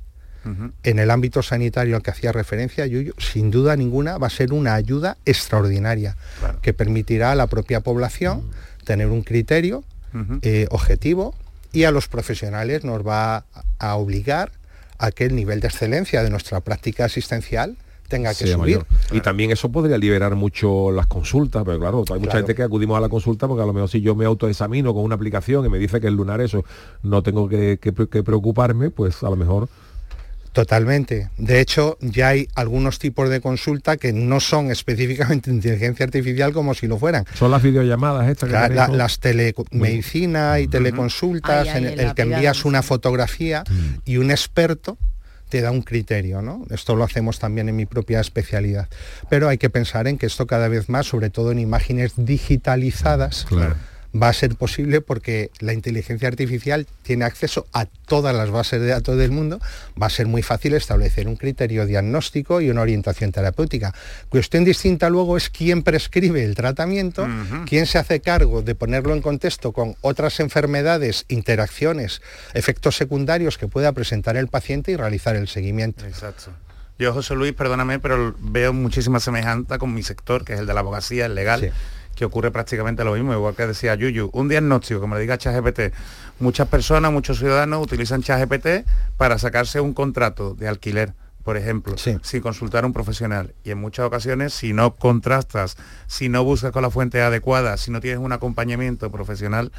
en el ámbito sanitario al que hacía referencia, Yuyu, sin duda ninguna va a ser una ayuda extraordinaria, que permitirá a la propia población tener un criterio objetivo, y a los profesionales nos va a obligar a que el nivel de excelencia de nuestra práctica asistencial tenga que subir. Mayor. Y también eso podría liberar mucho las consultas, pero claro, hay mucha gente que acudimos a la consulta porque a lo mejor si yo me autoexamino con una aplicación y me dice que el lunar eso, no tengo que preocuparme, pues a lo mejor... Totalmente. De hecho, ya hay algunos tipos de consulta que no son específicamente inteligencia artificial como si lo fueran. Son las videollamadas estas que las telemedicina y teleconsultas, en el que envías una fotografía y un experto te da un criterio, ¿no? Esto lo hacemos también en mi propia especialidad. Pero hay que pensar en que esto cada vez más, sobre todo en imágenes digitalizadas, va a ser posible porque la inteligencia artificial tiene acceso a todas las bases de datos del mundo. Va a ser muy fácil establecer un criterio diagnóstico y una orientación terapéutica. Cuestión distinta luego es quién prescribe el tratamiento, quién se hace cargo de ponerlo en contexto con otras enfermedades, interacciones, efectos secundarios que pueda presentar el paciente y realizar el seguimiento. Exacto. Yo, José Luis, perdóname, pero veo muchísima semejanza con mi sector, que es el de la abogacía, el legal. Sí. Que ocurre prácticamente lo mismo, igual que decía Yuyu, un diagnóstico, como le diga ChatGPT. Muchas personas, muchos ciudadanos utilizan ChatGPT para sacarse un contrato de alquiler, por ejemplo, sin consultar a un profesional. Y en muchas ocasiones, si no contrastas, si no buscas con la fuente adecuada, si no tienes un acompañamiento profesional,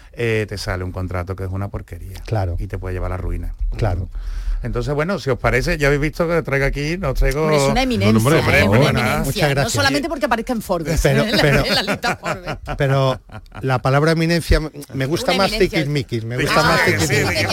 te sale un contrato que es una porquería. Y te puede llevar a la ruina. Entonces, bueno, si os parece, ya habéis visto que traigo aquí, nos traigo... Es una eminencia, una eminencia. Muchas gracias. No solamente porque aparezca en Forbes, pero la palabra eminencia me gusta más tiquismiquis, me gusta más tiquismiquis.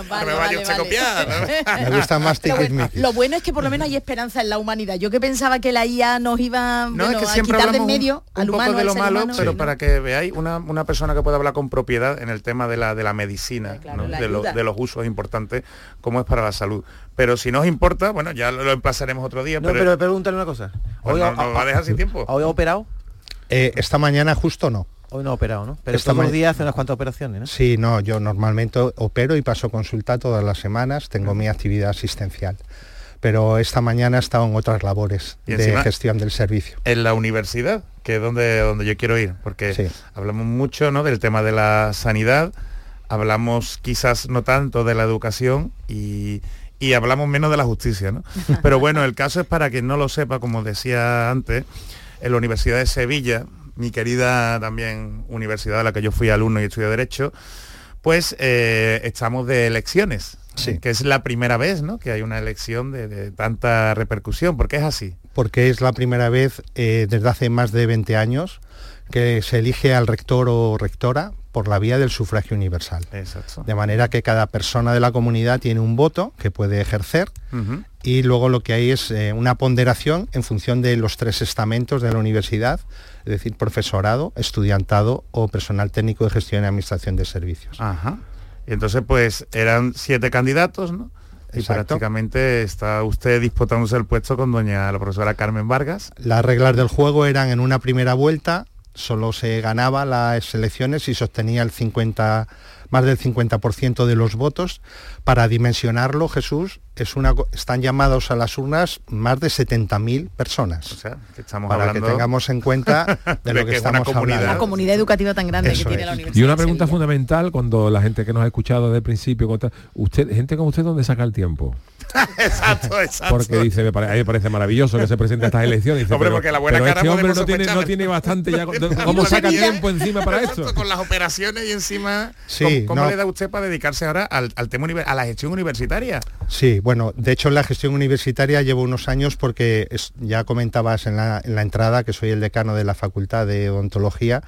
Me gusta más tiquismiquis. Lo bueno es que por lo menos hay esperanza en la humanidad. Yo que pensaba que la IA nos iba a quitar de en medio al humano, de lo malo, pero para que veáis una persona que pueda hablar con propiedad en el tema de la medicina, de los usos importantes, como es para la salud. Pero si nos importa, bueno, ya lo emplazaremos otro día. Pero pregúntale una cosa. Hoy nos va a dejar sin tiempo. ¿Hoy ha operado? Esta mañana justo no. Hoy no ha operado, ¿no? Pero todos los días hace unas cuantas operaciones, ¿no? Sí, no, yo normalmente opero y paso consulta todas las semanas, tengo mi actividad asistencial. Pero esta mañana he estado en otras labores de gestión del servicio. En la universidad, que es donde yo quiero ir, porque hablamos mucho, ¿no?, del tema de la sanidad, hablamos quizás no tanto de la educación y hablamos menos de la justicia, ¿no? Pero bueno, el caso es, para quien no lo sepa, como decía antes, en la Universidad de Sevilla, mi querida también universidad a la que yo fui alumno y estudié Derecho, pues estamos de elecciones, que es la primera vez, ¿no?, que hay una elección de tanta repercusión. ¿Por qué es así? Porque es la primera vez desde hace más de 20 años que se elige al rector o rectora por la vía del sufragio universal. Exacto. De manera que cada persona de la comunidad tiene un voto que puede ejercer y luego lo que hay es una ponderación en función de los 3 estamentos de la universidad, es decir, profesorado, estudiantado o personal técnico de gestión y administración de servicios. Ajá. Y entonces pues eran 7 candidatos, ¿no? Y Exacto. prácticamente está usted disputándose el puesto con la profesora Carmen Vargas. Las reglas del juego eran en una primera vuelta, solo se ganaba las elecciones si se obtenía más del 50% de los votos. Para dimensionarlo, Jesús, están llamados a las urnas más de 70.000 personas. O sea, que estamos para hablando que tengamos en cuenta de lo que estamos hablando. La comunidad educativa tan grande Eso que tiene es. la universidad. Y una pregunta fundamental, cuando la gente que nos ha escuchado desde el principio, gente como usted, ¿dónde saca el tiempo? Exacto. Porque dice, a mí me parece maravilloso que se presente a estas elecciones. Dice, hombre, porque la buena cara este hombre podemos no tiene bastante ya. ¿Cómo saca tiempo encima para Exacto, esto? con las operaciones y encima, Sí, ¿cómo no. le da usted para dedicarse ahora al tema a la gestión universitaria? Sí, bueno, de hecho en la gestión universitaria llevo unos años porque ya comentabas en la entrada que soy el decano de la Facultad de Odontología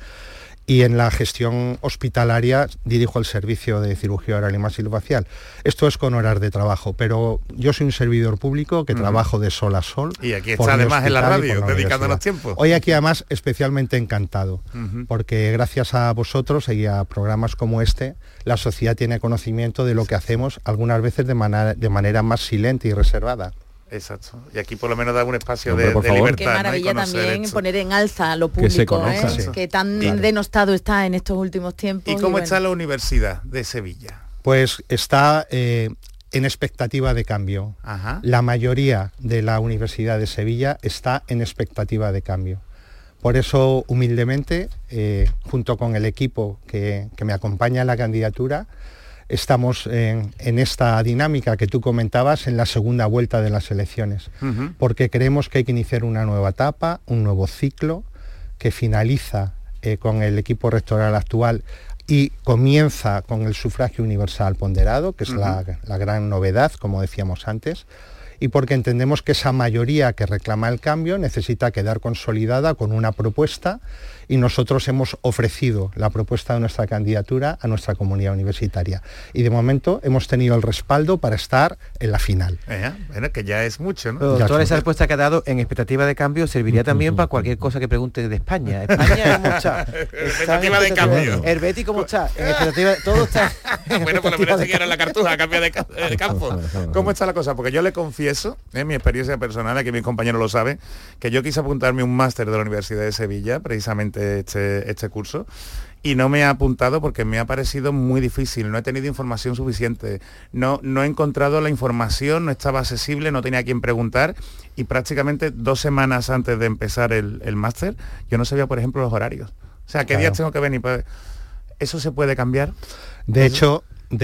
y en la gestión hospitalaria dirijo el servicio de cirugía oral y maxilofacial. Esto es con horas de trabajo, pero yo soy un servidor público que trabajo de sol a sol. Y aquí está además en la radio, dedicándonos tiempo. Hoy aquí además especialmente encantado, porque gracias a vosotros y a programas como este, la sociedad tiene conocimiento de lo que hacemos, algunas veces de manera más silente y reservada. Exacto. Y aquí por lo menos da un espacio Hombre, de por favor. libertad. Qué maravilla también poner en alza lo Que se público, conozca, ¿eh? sí. Que tan Claro. denostado está en estos últimos tiempos. ¿Y cómo bueno. está la Universidad de Sevilla? Pues está en expectativa de cambio. Ajá. La mayoría de la Universidad de Sevilla está en expectativa de cambio. Por eso, humildemente, junto con el equipo que me acompaña en la candidatura, estamos en esta dinámica que tú comentabas en la segunda vuelta de las elecciones, porque creemos que hay que iniciar una nueva etapa, un nuevo ciclo, que finaliza con el equipo rectoral actual y comienza con el sufragio universal ponderado, que es la gran novedad, como decíamos antes, y porque entendemos que esa mayoría que reclama el cambio necesita quedar consolidada con una propuesta y nosotros hemos ofrecido la propuesta de nuestra candidatura a nuestra comunidad universitaria. Y de momento hemos tenido el respaldo para estar en la final. Bueno, que ya es mucho, ¿no? Pero toda esa respuesta que ha dado en expectativa de cambio serviría también para cualquier cosa que pregunte de España. España, ¿cómo está? Expectativa de cambio. El Betis, ¿cómo está? En expectativa, todo está. Bueno, por lo menos se quiere la cartuja, cambia de campo. ¿Cómo está la cosa? Porque yo le confieso, en mi experiencia personal, aquí mis compañeros lo saben, que yo quise apuntarme un máster de la Universidad de Sevilla, precisamente este curso, y no me ha apuntado porque me ha parecido muy difícil, no he tenido información suficiente, no he encontrado la información, no estaba accesible, no tenía a quién preguntar, y prácticamente 2 semanas antes de empezar el máster, yo no sabía, por ejemplo, los horarios. O sea, ¿qué días tengo que venir? ¿Eso se puede cambiar? De hecho,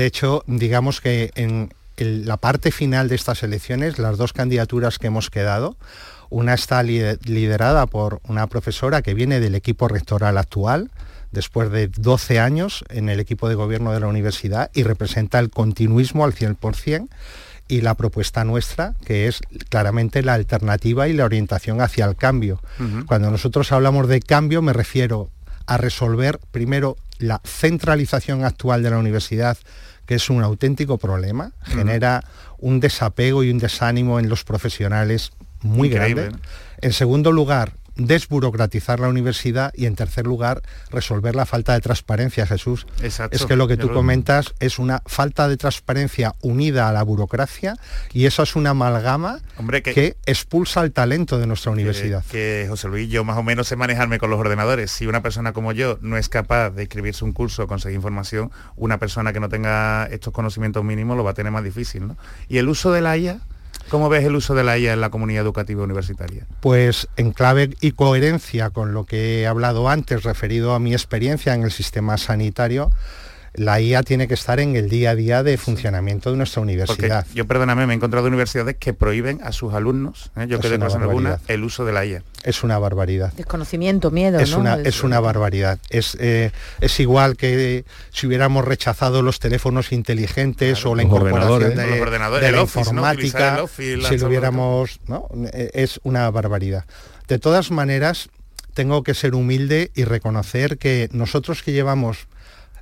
digamos que en la parte final de estas elecciones, las 2 candidaturas que hemos quedado, una está liderada por una profesora que viene del equipo rectoral actual, después de 12 años en el equipo de gobierno de la universidad, y representa el continuismo al 100%, y la propuesta nuestra, que es claramente la alternativa y la orientación hacia el cambio. Cuando nosotros hablamos de cambio, me refiero a resolver primero la centralización actual de la universidad, que es un auténtico problema, genera un desapego y un desánimo en los profesionales muy Increíble, grande. ¿no? En segundo lugar, desburocratizar la universidad, y en tercer lugar, resolver la falta de transparencia, Jesús. Exacto. Es que lo que tú Yo comentas es una falta de transparencia unida a la burocracia, y eso es una amalgama que expulsa el talento de nuestra universidad. Que José Luis, yo más o menos sé manejarme con los ordenadores. Si una persona como yo no es capaz de escribirse un curso o conseguir información, una persona que no tenga estos conocimientos mínimos lo va a tener más difícil, ¿no? Y el uso de la IA, ¿cómo ves el uso de la IA en la comunidad educativa universitaria? Pues en clave y coherencia con lo que he hablado antes, referido a mi experiencia en el sistema sanitario, la IA tiene que estar en el día a día de funcionamiento de nuestra universidad. Porque yo, perdóname, me he encontrado universidades que prohíben a sus alumnos, yo que doy clase en alguna, el uso de la IA. Es una barbaridad. Desconocimiento, miedo, Es ¿no? una barbaridad. Es igual que si hubiéramos rechazado los teléfonos inteligentes, o la incorporación de la informática, si lo hubiéramos... ¿no? Es una barbaridad. De todas maneras, tengo que ser humilde y reconocer que nosotros que llevamos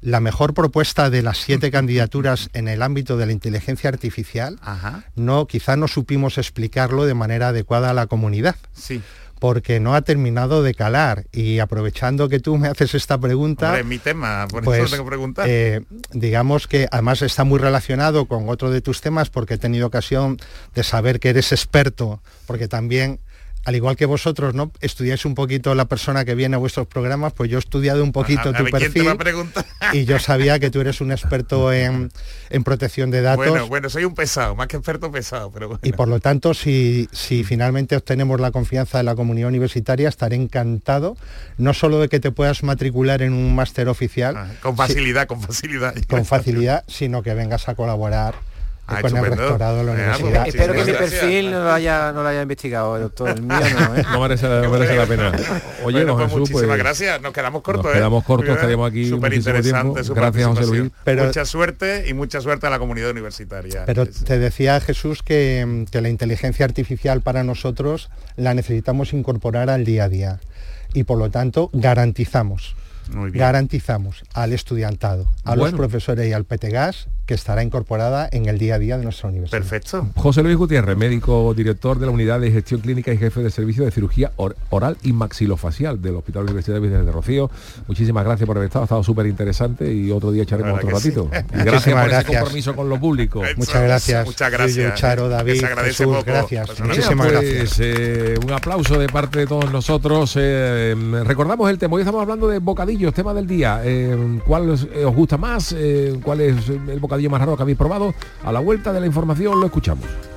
la mejor propuesta de las 7 candidaturas en el ámbito de la inteligencia artificial, quizá no supimos explicarlo de manera adecuada a la comunidad. Sí. Porque no ha terminado de calar, y aprovechando que tú me haces esta pregunta... Hombre, es mi tema, por pues, eso lo tengo que preguntar. Digamos que además está muy relacionado con otro de tus temas, porque he tenido ocasión de saber que eres experto, porque también, al igual que vosotros, ¿no?, estudiáis un poquito la persona que viene a vuestros programas, pues yo he estudiado un poquito tu perfil, ¿quién te va a preguntar? Y yo sabía que tú eres un experto en protección de datos. Bueno, soy un pesado, más que experto pesado, pero bueno. Y por lo tanto, si finalmente obtenemos la confianza de la comunidad universitaria, estaré encantado, no solo de que te puedas matricular en un máster oficial. Con facilidad. Con facilidad, sino que vengas a colaborar con el rectorado de la universidad. Espero que mi perfil no lo haya investigado, doctor. El mío no, ¿eh? No merece la pena. Oye, bueno, Jesús, muchísimas gracias. Nos quedamos cortos. Estaríamos aquí súper interesante. Gracias, José Luis. Mucha suerte a la comunidad universitaria. Pero te decía, Jesús, que la inteligencia artificial para nosotros la necesitamos incorporar al día a día. Y por lo tanto, garantizamos al estudiantado, a los profesores y al PTGAS, que estará incorporada en el día a día de nuestra universidad. Perfecto. José Luis Gutiérrez, médico director de la Unidad de Gestión Clínica y jefe de servicio de cirugía oral y maxilofacial del Hospital Universitario Virgen de Rocío. Muchísimas gracias por haber estado, ha estado súper interesante, y otro día echaremos otro ratito. Sí. Y gracias por ese compromiso con lo público. Muchas gracias. Yuyu, Charo, David, Jesús, gracias. Muchísimas gracias. Un aplauso de parte de todos nosotros. Recordamos el tema, hoy estamos hablando de bocadillos, tema del día. ¿Cuál os gusta más? ¿Cuál es el bocadillo más raro que habéis probado? A la vuelta de la información lo escuchamos.